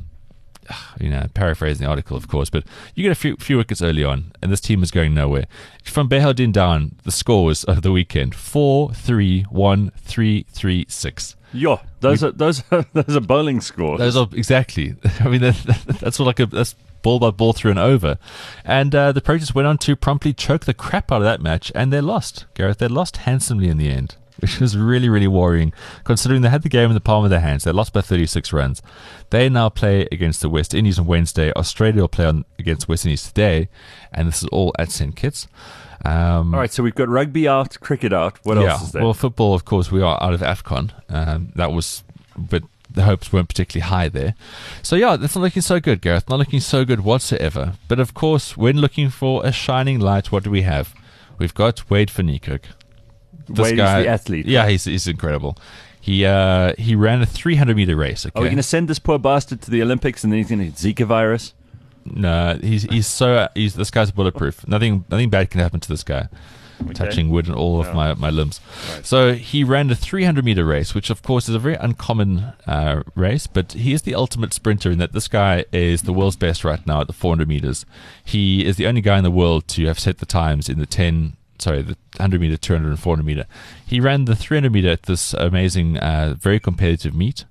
you know, paraphrasing the article, of course, but you get a few few wickets early on, and this team is going nowhere. From Behardin down, the scores of the weekend: four, three, one, three, three, six. Yo, those we, are those are those are bowling scores. Those are exactly. I mean, that, that's what like a that's ball by ball through and over. And uh, the Proteas went on to promptly choke the crap out of that match, and they lost. Gareth, they lost handsomely in the end, which was really, really worrying, considering they had the game in the palm of their hands. They lost by thirty-six runs. They now play against the West Indies on Wednesday. Australia will play on, against West Indies today, and this is all at Saint Kitts. Um, all right, so we've got rugby out, cricket out. What yeah, else is there? Well, football, of course, we are out of AFCON. Um, that was, but the hopes weren't particularly high there. So yeah, that's not looking so good, Gareth. Not looking so good whatsoever. But of course, when looking for a shining light, what do we have? We've got Wade van Niekerk. This Wade guy, is the athlete. Yeah, he's he's incredible. He uh, he ran a three hundred meter race. Okay. Are we going to send this poor bastard to the Olympics and then he's going to get Zika virus? No, he's he's so he's this guy's bulletproof. Nothing nothing bad can happen to this guy. Okay. Touching wood and all of Oh. my, my limbs. Right. So he ran a three hundred meter race, which of course is a very uncommon uh, race, but he is the ultimate sprinter in that this guy is the world's best right now at the four hundred meters. He is the only guy in the world to have set the times in the ten, sorry, the one hundred meter, two hundred and four hundred meter. He ran the three hundred meter at this amazing, uh, very competitive meet.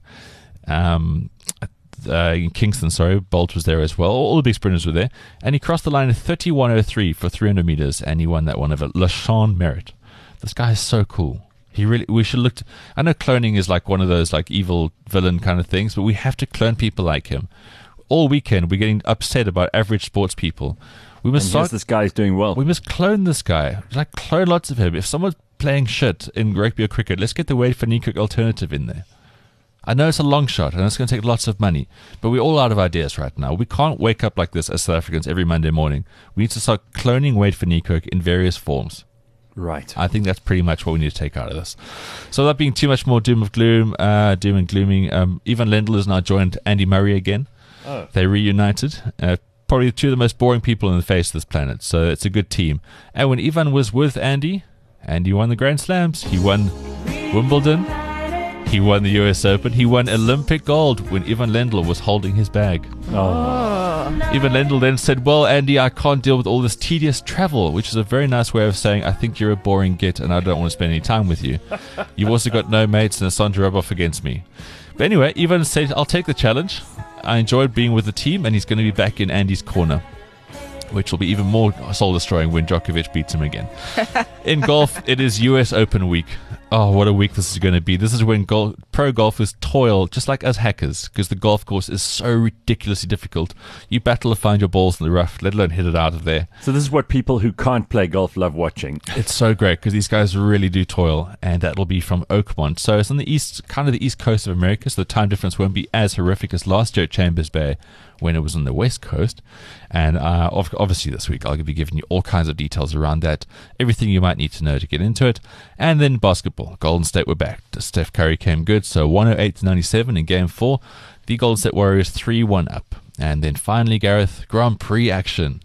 Um, Uh, in Kingston, sorry, Bolt was there as well. All the big sprinters were there, and he crossed the line at thirty-one oh three for three hundred meters, and he won that one over LaShawn Merritt. This guy is so cool. He really, we should look. To, I know cloning is like one of those like evil villain kind of things, but we have to clone people like him. All weekend, we're getting upset about average sports people. We must And start. here's this guy's doing well. We must clone this guy. Like clone lots of him. If someone's playing shit in rugby or cricket, let's get the Wade van Niekerk alternative in there. I know it's a long shot and it's going to take lots of money, but we're all out of ideas right now. We can't wake up like this as South Africans every Monday morning. We need to start cloning Wade van Niekerk in various forms. Right. I think that's pretty much what we need to take out of this. So without being too much more doom of gloom, uh, doom and glooming, um, Ivan Lendl has now joined Andy Murray again. Oh. They reunited. Uh, probably two of the most boring people on the face of this planet, so it's a good team. And when Ivan was with Andy, Andy won the Grand Slams. He won Wimbledon. He won the U S Open. He won Olympic gold when Ivan Lendl was holding his bag. Oh. Ivan Lendl then said, well, Andy, I can't deal with all this tedious travel, which is a very nice way of saying, I think you're a boring git and I don't want to spend any time with you. You've also got no mates and a son to rub off against me. But anyway, Ivan said, I'll take the challenge. I enjoyed being with the team and he's going to be back in Andy's corner, which will be even more soul-destroying when Djokovic beats him again. In golf, it is U S Open week. Oh, what a week this is going to be. This is when gol- pro golfers toil, just like us hackers, because the golf course is so ridiculously difficult. You battle to find your balls in the rough, let alone hit it out of there. So this is what people who can't play golf love watching. It's so great, because these guys really do toil, and that'll be from Oakmont. So it's on the east, kind of the east coast of America, so the time difference won't be as horrific as last year at Chambers Bay, when it was on the west coast. And uh, obviously this week I'll be giving you all kinds of details around that, everything you might need to know to get into it. And then basketball. Golden State were back. Steph Curry came good, so one oh eight to ninety-seven in game four. The Golden State Warriors three one up. And then finally, Gareth, Grand Prix action.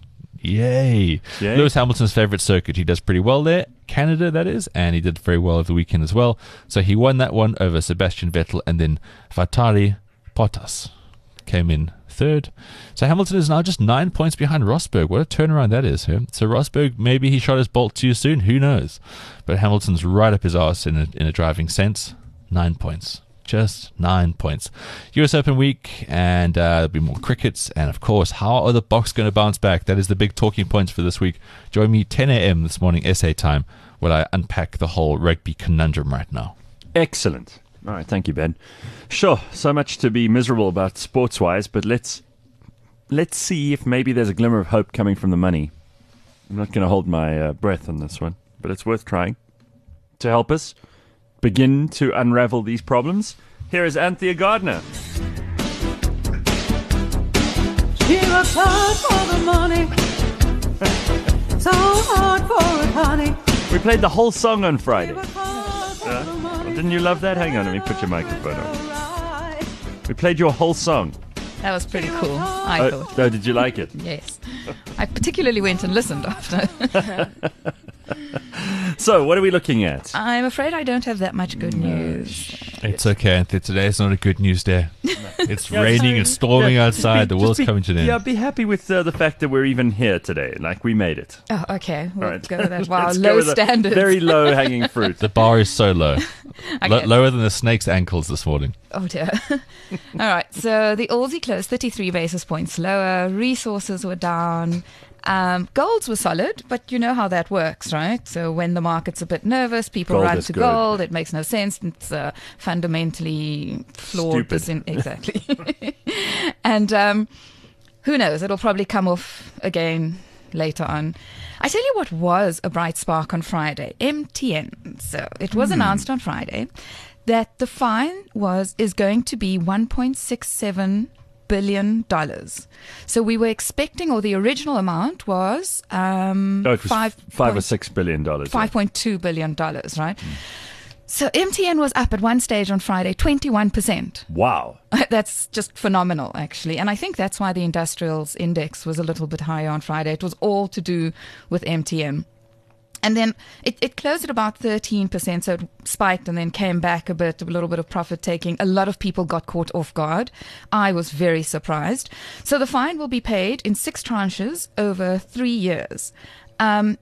Yay. Yay. Lewis Hamilton's favorite circuit. He does pretty well there. Canada, that is. And he did very well over the weekend as well. So he won that one over Sebastian Vettel, and then Valtteri Bottas came in third. So Hamilton is now just nine points behind Rosberg. What a turnaround that is. Huh? So Rosberg, maybe he shot his bolt too soon. Who knows? But Hamilton's right up his arse in a, in a driving sense. Nine points. Just nine points. U S Open week, and uh, there'll be more crickets. And of course, how are the Boks going to bounce back? That is the big talking points for this week. Join me ten a.m. this morning, S A time, while I unpack the whole rugby conundrum right now. Excellent. All right, thank you, Ben. Sure, so much to be miserable about sports-wise, but let's let's see if maybe there's a glimmer of hope coming from the money. I'm not going to hold my uh, breath on this one, but it's worth trying. To help us begin to unravel these problems, here is Anthea Gardner. She works hard for the money, so hard for it, honey. We played the whole song on She Friday. works hard for Yeah? the money. Well, didn't you love that? Hang on, let me put your microphone on. We played your whole song. That was pretty cool, I Oh, thought. oh, did you like it? Yes. I particularly went and listened after. So, what are we looking at? I'm afraid I don't have that much good news. It's okay, Anthony. Today is not a good news day. It's Yeah, raining so- and storming yeah, outside. be- The world's just be- coming to an end. Yeah, be happy with uh, the fact that we're even here today. Like, we made it. Oh, okay. We'll All right. go with that. Wow, Let's go low with the standards. Very low hanging fruit. The bar is so low. Lo- Okay. lower than the snake's ankles this morning. Oh dear. All right. So the Aussie closed thirty-three basis points lower. Resources were down. Um, golds were solid, but you know how that works, right? So when the market's a bit nervous, people Gold run is to good. gold. It makes no sense. It's uh, fundamentally flawed. Stupid. Disin- exactly. And um, who knows? It'll probably come off again later on. I tell you what was a bright spark on Friday, M T N. So it was announced on Friday that the fine was is going to be one point six seven billion dollars. So we were expecting, or the original amount was um, No, it was five, five or point- six billion dollars. five point two billion dollars, right? So M T N was up at one stage on Friday, twenty-one percent. Wow. That's just phenomenal, actually. And I think that's why the industrials index was a little bit higher on Friday. It was all to do with M T N. And then it, it closed at about thirteen percent, so it spiked and then came back a bit, a little bit of profit taking. A lot of people got caught off guard. I was very surprised. So the fine will be paid in six tranches over three years. Um,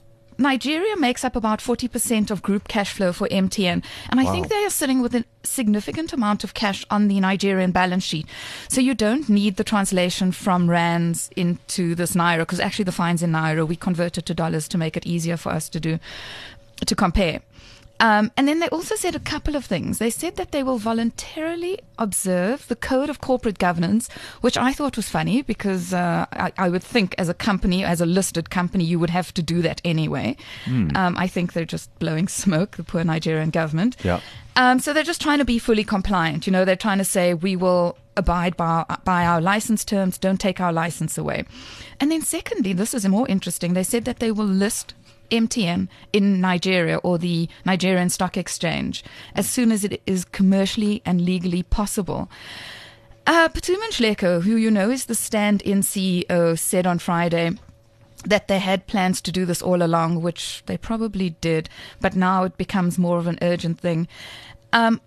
Nigeria makes up about forty percent of group cash flow for M T N. And I Wow. think they are sitting with a significant amount of cash on the Nigerian balance sheet. So you don't need the translation from rands into this naira, because actually the fine's in naira. We convert it to dollars to make it easier for us to do, to compare. Um, and then they also said a couple of things. They said that they will voluntarily observe the Code of Corporate Governance, which I thought was funny because uh, I, I would think as a company, as a listed company, you would have to do that anyway. Um, I think they're just blowing smoke, the poor Nigerian government. Yeah. Um, so they're just trying to be fully compliant. You know, they're trying to say we will abide by our, by our license terms, don't take our license away. And then secondly, this is more interesting. They said that they will list M T N in Nigeria or the Nigerian Stock Exchange as soon as it is commercially and legally possible. Uh, Phuthuma Nhleko, who you know is the stand-in C E O, said on Friday that they had plans to do this all along, which they probably did, but now it becomes more of an urgent thing. Um,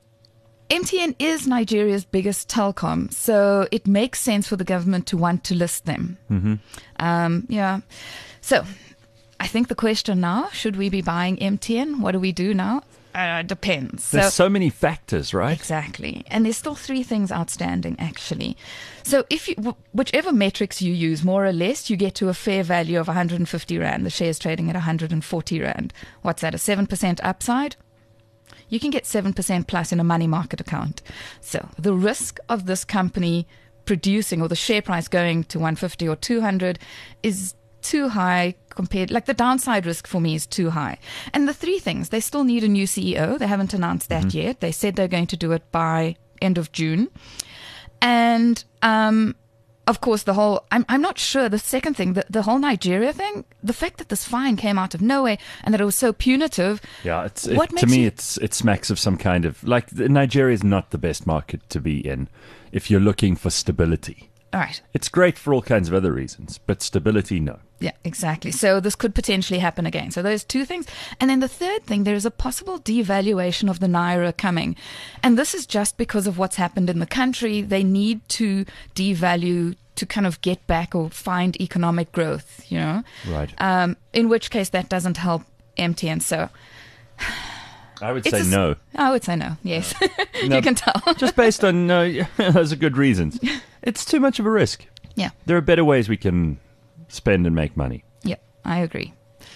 M T N is Nigeria's biggest telecom, so it makes sense for the government to want to list them. Mm-hmm. Um, yeah. So I think the question now, should we be buying M T N? What do we do now? Uh, depends. There's so, so many factors, right? Exactly. And there's still three things outstanding, actually. So if you, wh- whichever metrics you use, more or less, you get to a fair value of one hundred fifty rand. The share's trading at one hundred forty rand. What's that, a seven percent upside? You can get seven percent plus in a money market account. So the risk of this company producing, or the share price going to one fifty or two hundred, is too high compared, like the downside risk for me is too high. And the three things, they still need a new C E O. They haven't announced that Mm-hmm. yet. They said they're going to do it by end of June. And, um, of course, the whole, I'm, I'm not sure, the second thing, the, the whole Nigeria thing, the fact that this fine came out of nowhere and that it was so punitive. Yeah, it's it, What to makes me you- it's it smacks of some kind of, like, Nigeria is not the best market to be in if you're looking for stability. All right. It's great for all kinds of other reasons, but stability, no. Yeah, exactly. So this could potentially happen again. So those two things. And then the third thing, there is a possible devaluation of the Naira coming. And this is just because of what's happened in the country. They need to devalue to kind of get back or find economic growth, you know. Right. Um, in which case that doesn't help M T N. So I would it's say a s- no. I would say no. Yes. No, You can tell. Just based on, no, those are good reasons. It's too much of a risk. Yeah. There are better ways we can spend and make money. Yeah, I agree.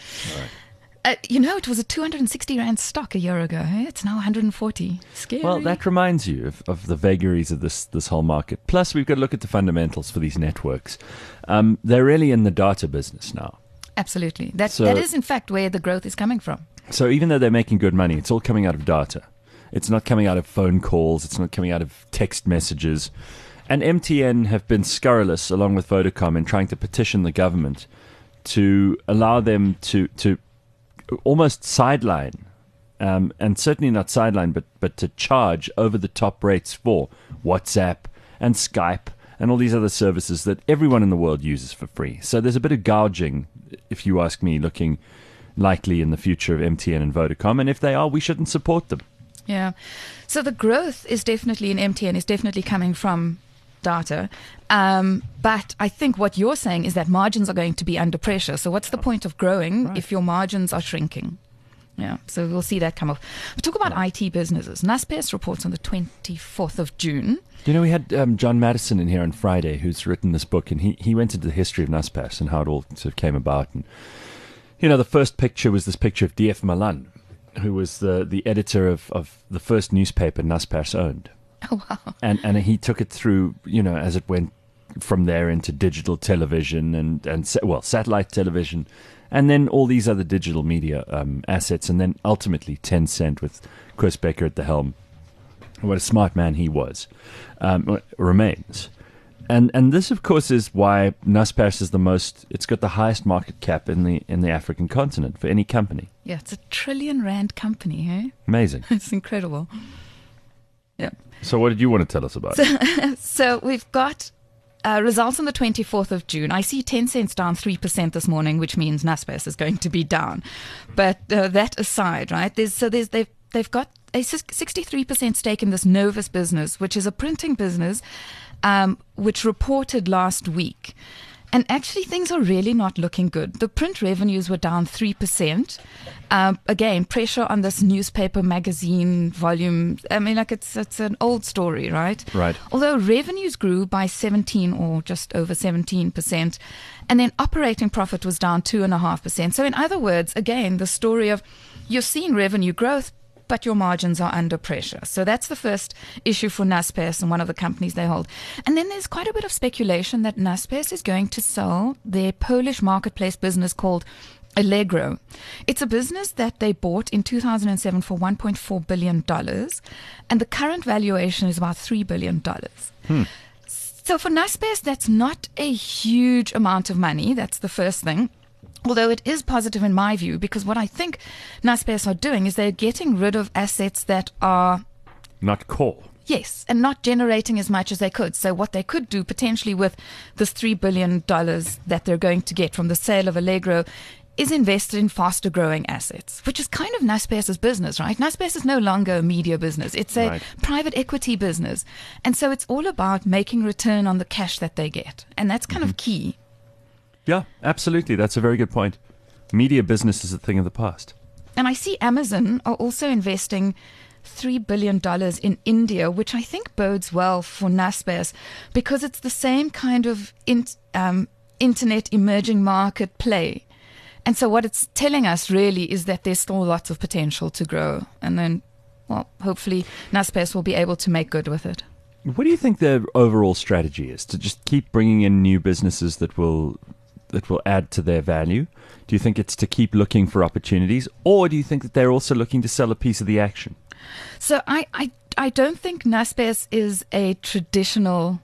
Uh, you know, it was a two hundred sixty rand stock a year ago. Eh? It's now one hundred forty. Scary. Well, that reminds you of, of the vagaries of this, this whole market. Plus, we've got to look at the fundamentals for these networks. Um, they're really in the data business now. Absolutely. That So- that is in fact where the growth is coming from. So even though they're making good money, it's all coming out of data. It's not coming out of phone calls. It's not coming out of text messages. And M T N have been scurrilous, along with Vodacom, in trying to petition the government to allow them to to almost sideline, um, and certainly not sideline, but, but to charge over-the-top rates for WhatsApp and Skype and all these other services that everyone in the world uses for free. So there's a bit of gouging, if you ask me, looking likely in the future of M T N and Vodacom. And if they are, we shouldn't support them. Yeah. So the growth is definitely in M T N is definitely coming from data. Um, but I think what you're saying is that margins are going to be under pressure. So what's the point of growing Right. if your margins are shrinking? Yeah, so we'll see that come off. But talk about I T businesses. Naspers reports on the twenty-fourth of June. You know, we had um, John Madison in here on Friday, who's written this book, and he, he went into the history of Naspers and how it all sort of came about. And, you know, the first picture was this picture of D F Malan, who was the, the editor of, of the first newspaper Naspers owned. Oh, wow. And and he took it through, you know, as it went from there into digital television and, and sa- well, satellite television, and then all these other digital media um, assets, and then ultimately Tencent with Chris Becker at the helm. What a smart man he was, um, remains. And and this, of course, is why Naspers is the most. It's got the highest market cap in the in the African continent for any company. Yeah, it's a trillion rand company, eh? Amazing. It's incredible. Yeah. So, what did you want to tell us about? it? So we've got uh, results on the twenty-fourth of June. I see ten cents down three percent this morning, which means Naspers is going to be down. But uh, that aside, right? There's so there's they've they've got a sixty-three percent stake in this Novus business, which is a printing business, um, which reported last week. And actually, things are really not looking good. The print revenues were down three percent. Um, again, pressure on this newspaper magazine volume. I mean, like it's it's an old story, right? Right. Although revenues grew by seventeen or just over seventeen percent. And then operating profit was down two point five percent. So in other words, again, the story of you're seeing revenue growth, but your margins are under pressure. So that's the first issue for Naspers and one of the companies they hold. And then there's quite a bit of speculation that Naspers is going to sell their Polish marketplace business called Allegro. It's a business that they bought in two thousand seven for one point four billion dollars, and the current valuation is about three billion dollars. Hmm. So for Naspers, that's not a huge amount of money. That's the first thing. Although it is positive in my view, because what I think Naspers are doing is they're getting rid of assets that are Not core. Yes, and not generating as much as they could. So what they could do potentially with this three billion dollars that they're going to get from the sale of Allegro is invested in faster growing assets, which is kind of Naspers' business, right? Naspers is no longer a media business. It's a Right. private equity business. And so it's all about making return on the cash that they get. And that's kind of key. Yeah, absolutely. That's a very good point. Media business is a thing of the past. And I see Amazon are also investing three billion dollars in India, which I think bodes well for Naspers because it's the same kind of in, um, internet emerging market play. And so what it's telling us really is that there's still lots of potential to grow. And then, well, hopefully Naspers will be able to make good with it. What do you think their overall strategy is? To just keep bringing in new businesses that will that will add to their value? Do you think it's to keep looking for opportunities, or do you think that they're also looking to sell a piece of the action? So I, I, I don't think Naspers is a traditional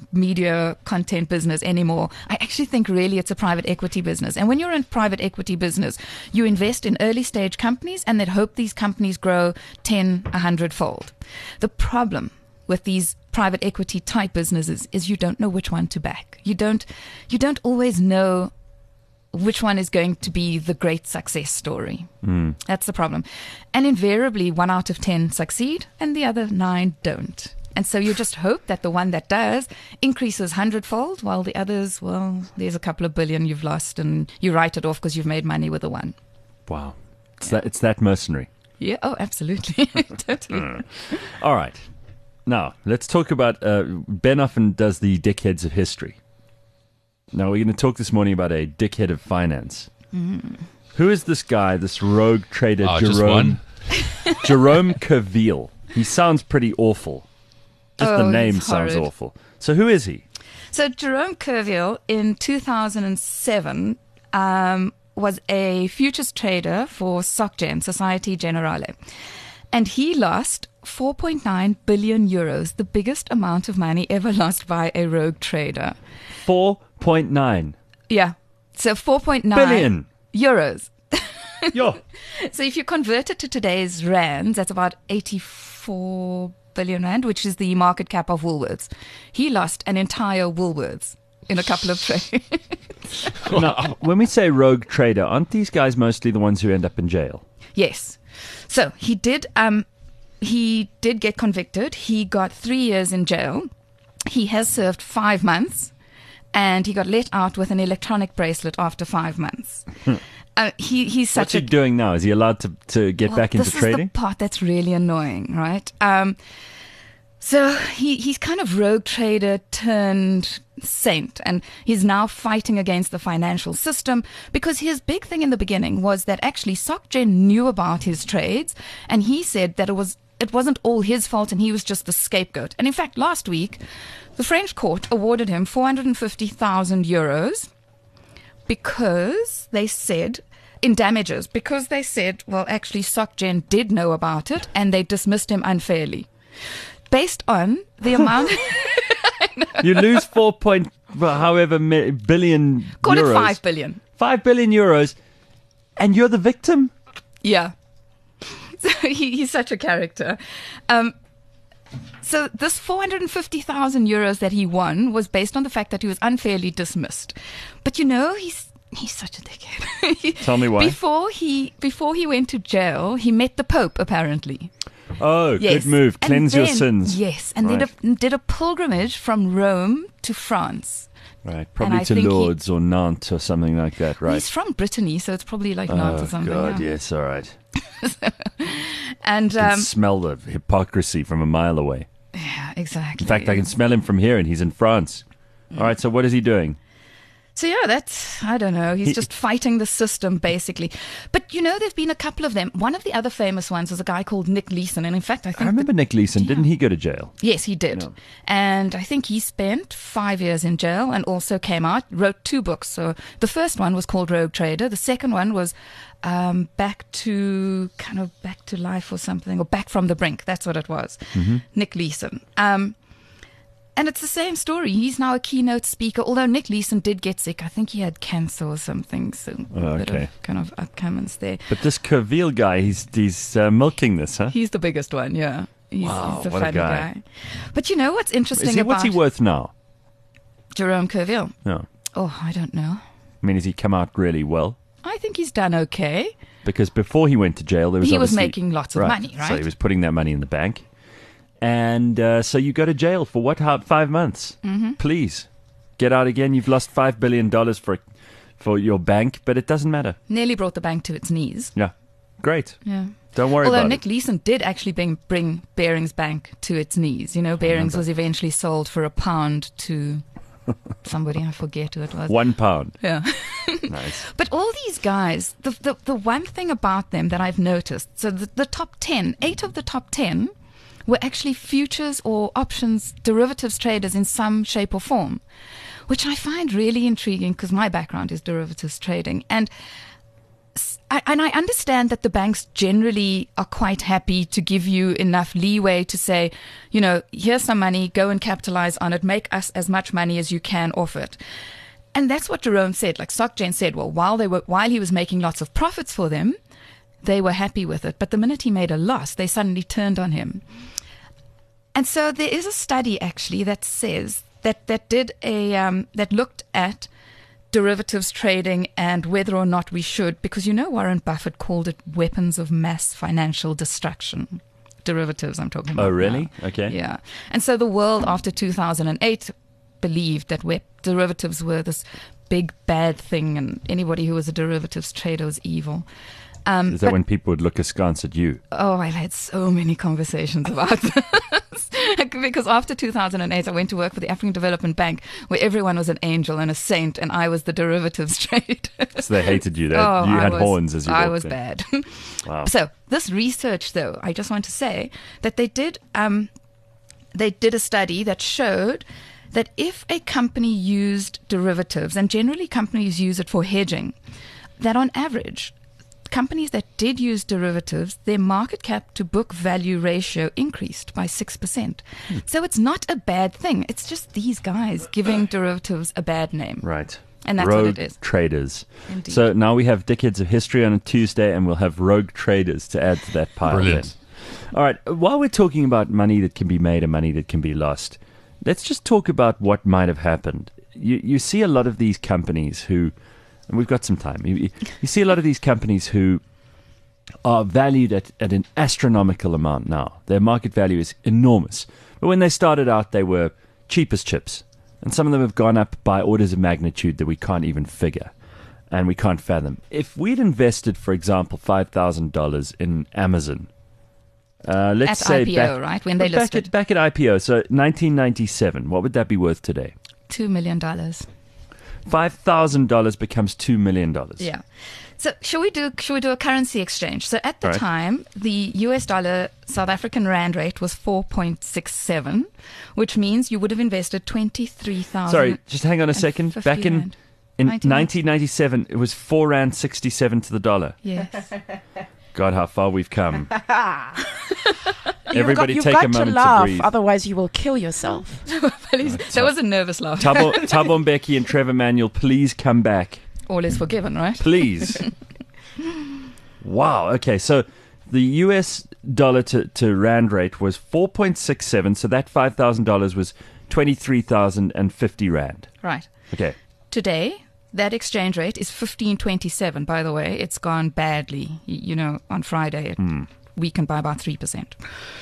media content business anymore. I actually think really it's a private equity business. And when you're in private equity business, you invest in early stage companies and then hope these companies grow ten, a hundred fold. The problem with these private equity type businesses is you don't know which one to back. You don't, you don't always know which one is going to be the great success story. Mm. That's the problem. And invariably, one out of ten succeed and the other nine don't. And so you just hope that the one that does increases hundredfold, while the others, well, there's a couple of billion you've lost and you write it off because you've made money with the one. Wow. It's, yeah. that, it's that mercenary. Yeah, oh, absolutely. Totally. Mm. All right. Now, let's talk about, uh, Ben often does the dickheads of history. Now, we're going to talk this morning about a dickhead of finance. Mm. Who is this guy, this rogue trader, Oh, just Jerome? Jerome Kerviel. He sounds pretty awful. Just Oh, the name it's sounds horrid. awful. So who is he? So Jerome Kerviel in two thousand seven um, was a futures trader for SocGen, Societe Generale. And he lost four point nine billion euros, the biggest amount of money ever lost by a rogue trader. four point nine Yeah. So four point nine billion euros. Yo. So if you convert it to today's rands, that's about eighty-four billion rand, which is the market cap of Woolworths. He lost an entire Woolworths in a couple of trades. Now, when we say rogue trader, aren't these guys mostly the ones who end up in jail? Yes. So he did um he did get convicted. He got three years in jail. He has served five months and he got let out with an electronic bracelet after five months. Hmm. Uh, he he's such What's he a doing now? Is he allowed to, to get Well, back into this trading? is the part that's really annoying, right? Um, so he, he's kind of rogue trader turned saint, and he's now fighting against the financial system because his big thing in the beginning was that actually SocGen knew about his trades, and he said that it was it wasn't all his fault and he was just the scapegoat. And in fact, last week, the French court awarded him four hundred fifty thousand euros because they said, in damages, because they said, well, actually, SocGen did know about it and they dismissed him unfairly. Based on the amount... I You lose four point however mi- billion Call euros. it five billion. Five billion euros, and you're the victim. Yeah. So he, he's such a character. Um, so this four hundred fifty thousand euros that he won was based on the fact that he was unfairly dismissed. But you know, he's he's such a dickhead. He- Tell me why. Before he before he went to jail, he met the Pope apparently. Oh, Yes. good move. And Cleanse your then- sins. Yes, and Right. did a, did a pilgrimage from Rome to France. Right, probably I to think he- Lourdes or Nantes or something like that, right? He's from Brittany, so it's probably like Nantes Oh, or something. God, yeah. yes, all right. And I can um, smell the hypocrisy from a mile away. yeah, exactly. In fact, I can smell him from here, and he's in France. All right, so what is he doing? So yeah, that's, I don't know. He's He- just fighting the system, basically. But you know, there've been a couple of them. One of the other famous ones was a guy called Nick Leeson, and in fact, I I think remember Nick Leeson. Didn't he go to jail? yes, he did. And I think he spent five years in jail and also came out, wrote two books. So the first one was called Rogue Trader. The second one was um, Back to kind of Back to Life or something, or Back from the Brink. That's what it was. Mm-hmm. Nick Leeson. Um, and it's the same story. He's now a keynote speaker, although Nick Leeson did get sick. I think he had cancer or something. So Oh, a bit okay. of kind of upcomings there. But this Kerville guy, he's he's uh, milking this, huh? He's the biggest one, yeah. He's, Wow, he's a what a funny guy. guy. But you know what's interesting Is he, about what's he worth now? Jerome Kerville? No. Oh, I don't know. I mean, has he come out really well? I think he's done okay. Because before he went to jail, there was He was obviously- making lots of money, right? So he was putting that money in the bank. And uh, so you go to jail for what, how, five months? Mm-hmm. Please, get out again. You've lost five billion dollars for, for your bank, but it doesn't matter. Nearly brought the bank to its knees. Yeah, great. Yeah. Don't worry Although about Nick it. Leeson did actually bring, bring Bearings Bank to its knees. You know, Bearings was eventually sold for a pound to somebody, I forget who it was. One pound. Yeah. Nice. But all these guys, the, the the one thing about them that I've noticed, so the, the top ten, eight of the top ten were actually futures or options derivatives traders in some shape or form, which I find really intriguing because my background is derivatives trading. And s- I, and I understand that the banks generally are quite happy to give you enough leeway to say, you know, here's some money, go and capitalize on it, make us as much money as you can off it. And that's what Jerome said. Like SocGen said, well, while they were, while he was making lots of profits for them, they were happy with it. But the minute he made a loss, they suddenly turned on him. And so there is a study actually that says that that did a um, that looked at derivatives trading and whether or not we should, because you know Warren Buffett called it weapons of mass financial destruction. Derivatives, I'm talking about. Oh, really? now. Okay. Yeah. And so the world after two thousand eight believed that web derivatives were this big bad thing, and anybody who was a derivatives trader was evil. Um, Is that but- when people would look askance at you? Oh, I've had so many conversations about this. Because after two thousand eight, I went to work for the African Development Bank, where everyone was an angel and a saint, and I was the derivatives trader. So they hated you. They, Oh, you I had was- horns as you I walked was in. bad. Wow. So this research, though, I just want to say that they did um, they did a study that showed that if a company used derivatives, and generally companies use it for hedging, that on average, companies that did use derivatives, their market cap to book value ratio increased by six percent. Hmm. So it's not a bad thing. It's just these guys giving derivatives a bad name. Right. And that's rogue what it is. traders. Indeed. So now we have Dickheads of History on a Tuesday, and we'll have rogue traders to add to that pile. Brilliant. then. All right. While we're talking about money that can be made and money that can be lost, let's just talk about what might have happened. You you see a lot of these companies who, and we've got some time. You, you see a lot of these companies who are valued at, at an astronomical amount now. Their market value is enormous. But when they started out, they were cheap as chips. And some of them have gone up by orders of magnitude that we can't even figure and we can't fathom. If we'd invested, for example, five thousand dollars in Amazon, uh, let's At say I P O, back, right? When they back listed. At, back at I P O, so nineteen ninety-seven, what would that be worth today? Two million dollars. five thousand dollars becomes two million dollars. Yeah. So shall we do shall we do a currency exchange? So at the Right. time, the U S dollar South African rand rate was four point six seven, which means you would have invested twenty-three thousand. Sorry, just hang on a second. Back in rand. in nineteen nineteen ninety-seven, it was four rand sixty-seven to the dollar. Yes. God, how far we've come. You've Everybody got, you've take got a moment to to, laugh, breathe. otherwise you will kill yourself. That was a nervous laugh. Thabo Thabo Mbeki and Trevor Manuel, please come back. All is forgiven, right? Please. Wow. Okay. So the U S dollar to, to rand rate was four point six seven. So that five thousand dollars was twenty-three thousand fifty rand. Right. Okay. Today, that exchange rate is fifteen twenty-seven. By the way, it's gone badly. Y- You know, on Friday, it Hmm. weakened by about three percent.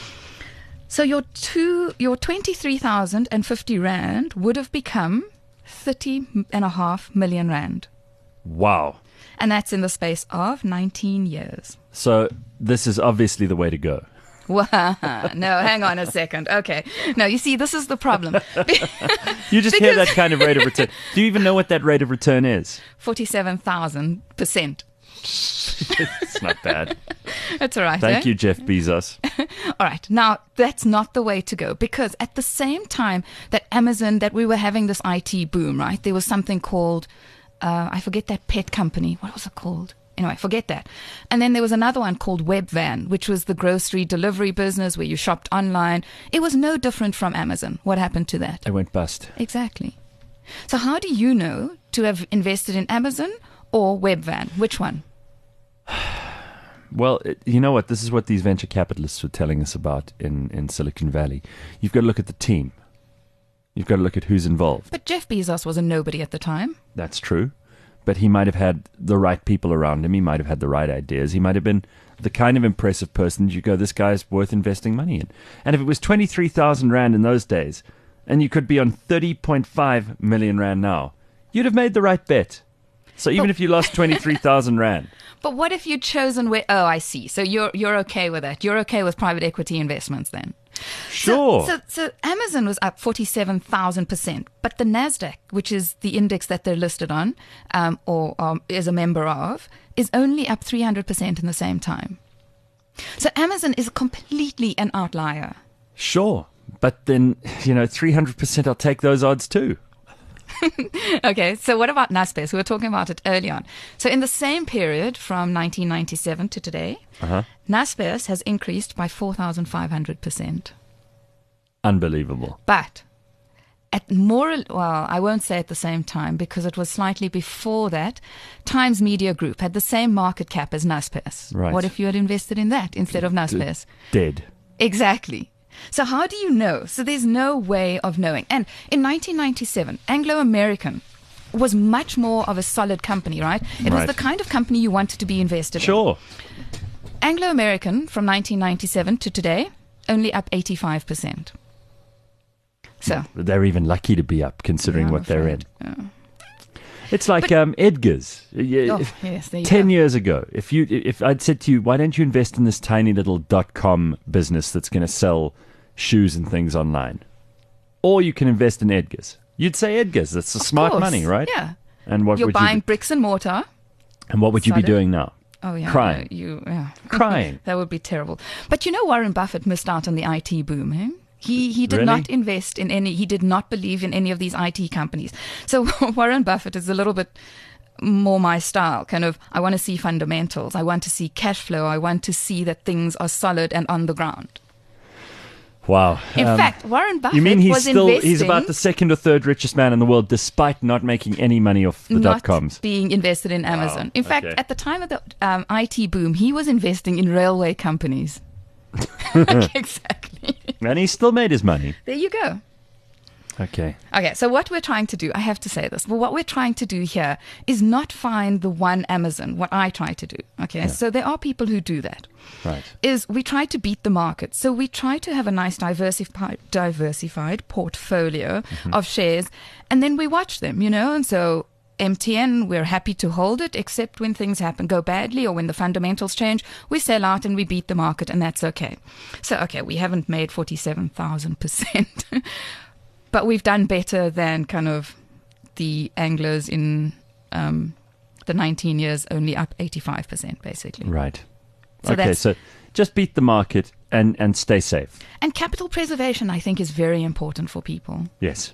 So your two, your twenty-three thousand fifty rand would have become thirty and a half million rand. Wow. And that's in the space of nineteen years. So this is obviously the way to go. Wow. No, hang on a second. Okay. No, you see, this is the problem. You just hear that kind of rate of return. Do you even know what that rate of return is? forty-seven thousand percent. It's not bad. That's all right. Thank eh? you, Jeff Bezos. All right. Now, that's not the way to go, because at the same time that Amazon, that we were having this I T boom, right? There was something called, uh, I forget that pet company. What was it called? Anyway, forget that. And then there was another one called Webvan, which was the grocery delivery business where you shopped online. It was no different from Amazon. What happened to that? It went bust. Exactly. So how do you know to have invested in Amazon or Webvan? Which one? Well, it, you know what? This is what these venture capitalists were telling us about in, in Silicon Valley. You've got to look at the team. You've got to look at who's involved. But Jeff Bezos was a nobody at the time. That's true. But he might have had the right people around him. He might have had the right ideas. He might have been the kind of impressive person that you go, this guy's worth investing money in. And if it was twenty-three thousand rand in those days, and you could be on thirty point five million rand now, you'd have made the right bet. So even But- if you lost twenty-three thousand rand, But what if you'd chosen where? Oh, I see. So you're you're okay with that. You're okay with private equity investments then? sure. So, so, so Amazon was up forty-seven thousand percent, but the Nasdaq, which is the index that they're listed on, um, or um, is a member of, is only up three hundred percent in the same time. So Amazon is completely an outlier. Sure. But then, you know, three hundred percent, I'll take those odds too. Okay, so what about Naspers? We were talking about it early on. So in the same period from nineteen ninety-seven to today, Uh-huh. Naspers has increased by four thousand five hundred percent. Unbelievable. But at more, well, I won't say at the same time because it was slightly before that, Times Media Group had the same market cap as Naspers. Right. What if you had invested in that instead of Naspers? Dead. Exactly. So how do you know? So there's no way of knowing. And in nineteen ninety-seven, Anglo American was much more of a solid company, right? It was Right. the kind of company you wanted to be invested in. Sure. Anglo American from nineteen ninety-seven to today, only up eighty-five percent. So, They're even lucky to be up considering Yeah, I'm what they're in. afraid. Yeah. It's like But- um, Edgar's. Yeah, Oh, if- yes, there you Ten go. years ago, if you if I'd said to you, why don't you invest in this tiny little dot com business that's going to sell shoes and things online, or you can invest in Edgar's, you'd say Edgar's. That's the Of smart course, money, right? Yeah. And what You're would buying you be, bricks and mortar. and what would you be solid. doing now? Oh yeah, Crying. no, you yeah. Crying. That would be terrible. But you know, Warren Buffett missed out on the I T boom. Eh? He he did Really? not invest in any. He did not believe in any of these I T companies. So Warren Buffett is a little bit more my style. Kind of, I want to see fundamentals. I want to see cash flow. I want to see that things are solid and on the ground. Wow. In Um, fact, Warren Buffett you mean he's was still investing, he's about the second or third richest man in the world, despite not making any money off the not dot coms. being invested in Amazon. In fact, okay. at the time of the um, I T boom, he was investing in railway companies. Exactly. And he still made his money. There you go. Okay. Okay, so what we're trying to do, I have to say this, but what we're trying to do here is not find the one Amazon, what I try to do. Okay, so there are people who do that. Right. Is we try to beat the market. So we try to have a nice diversified, diversified portfolio of shares, and then we watch them, you know, and so M T N, we're happy to hold it, except when things happen, go badly, or when the fundamentals change, we sell out and we beat the market, and that's okay. So, okay, we haven't made forty-seven thousand percent. But we've done better than kind of the Anglos in um, the nineteen years, only up eighty-five percent, basically. Right. So okay, that's- so just beat the market and, and stay safe. And capital preservation, I think, is very important for people. Yes.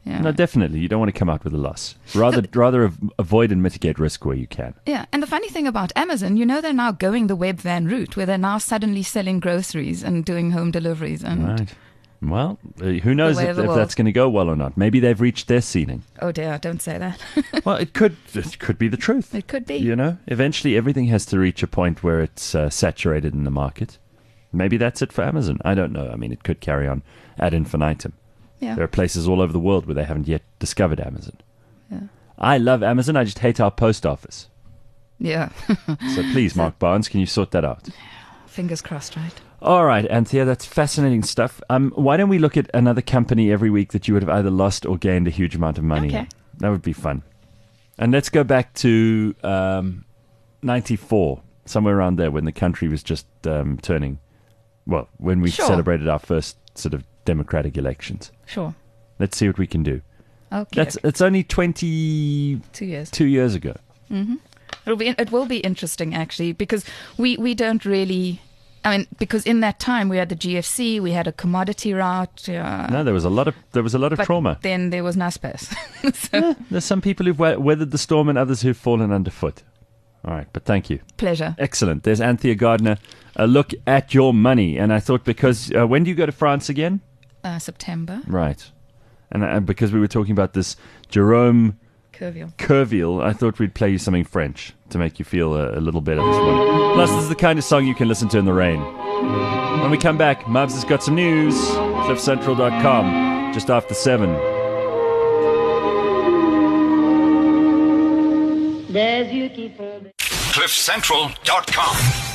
Yeah. No, definitely. You don't want to come out with a loss. Rather, rather av- avoid and mitigate risk where you can. Yeah, and the funny thing about Amazon, you know, they're now going the web van route, where they're now suddenly selling groceries and doing home deliveries. And Right. Well, uh, who knows way if, of the if world. that's going to go well or not. Maybe they've reached their ceiling. oh dear, don't say that. Well, it could. It could be the truth. It could be. You know, eventually everything has to reach a point where it's uh, saturated in the market. Maybe that's it for Amazon. I don't know. I mean, it could carry on ad infinitum. Yeah. There are places all over the world where they haven't yet discovered Amazon. Yeah. I love Amazon. I just hate our post office. Yeah. So please, Mark Barnes, can you sort that out? Fingers crossed, right? All right, Anthea, that's fascinating stuff. Um, why don't we look at another company every week that you would have either lost or gained a huge amount of money Okay. in? That would be fun. And let's go back to um, ninety-four, somewhere around there, when the country was just um, turning, well, when we Sure. celebrated our first sort of democratic elections. Sure. Let's see what we can do. Okay. That's It's only twenty-two Two years. years ago. Mm-hmm. It'll be. It will be interesting, actually, because we, we don't really. I mean, because in that time we had the G F C, we had a commodity route. Uh, No, there was a lot of there was a lot of but trauma. then there was Naspers. so, Yeah, there's some people who've we- weathered the storm and others who've fallen underfoot. All right, but thank you. pleasure. Excellent. There's Anthea Gardner. A look at your money. And I thought because, uh, when do you go to France again? Uh, September. Right. And, and because we were talking about this Jerome Curvial. Curviel, I thought we'd play you something French to make you feel a, a little better this morning. Plus, this is the kind of song you can listen to in the rain. When we come back, Mubs has got some news. cliff central dot com, just after seven. cliff central dot com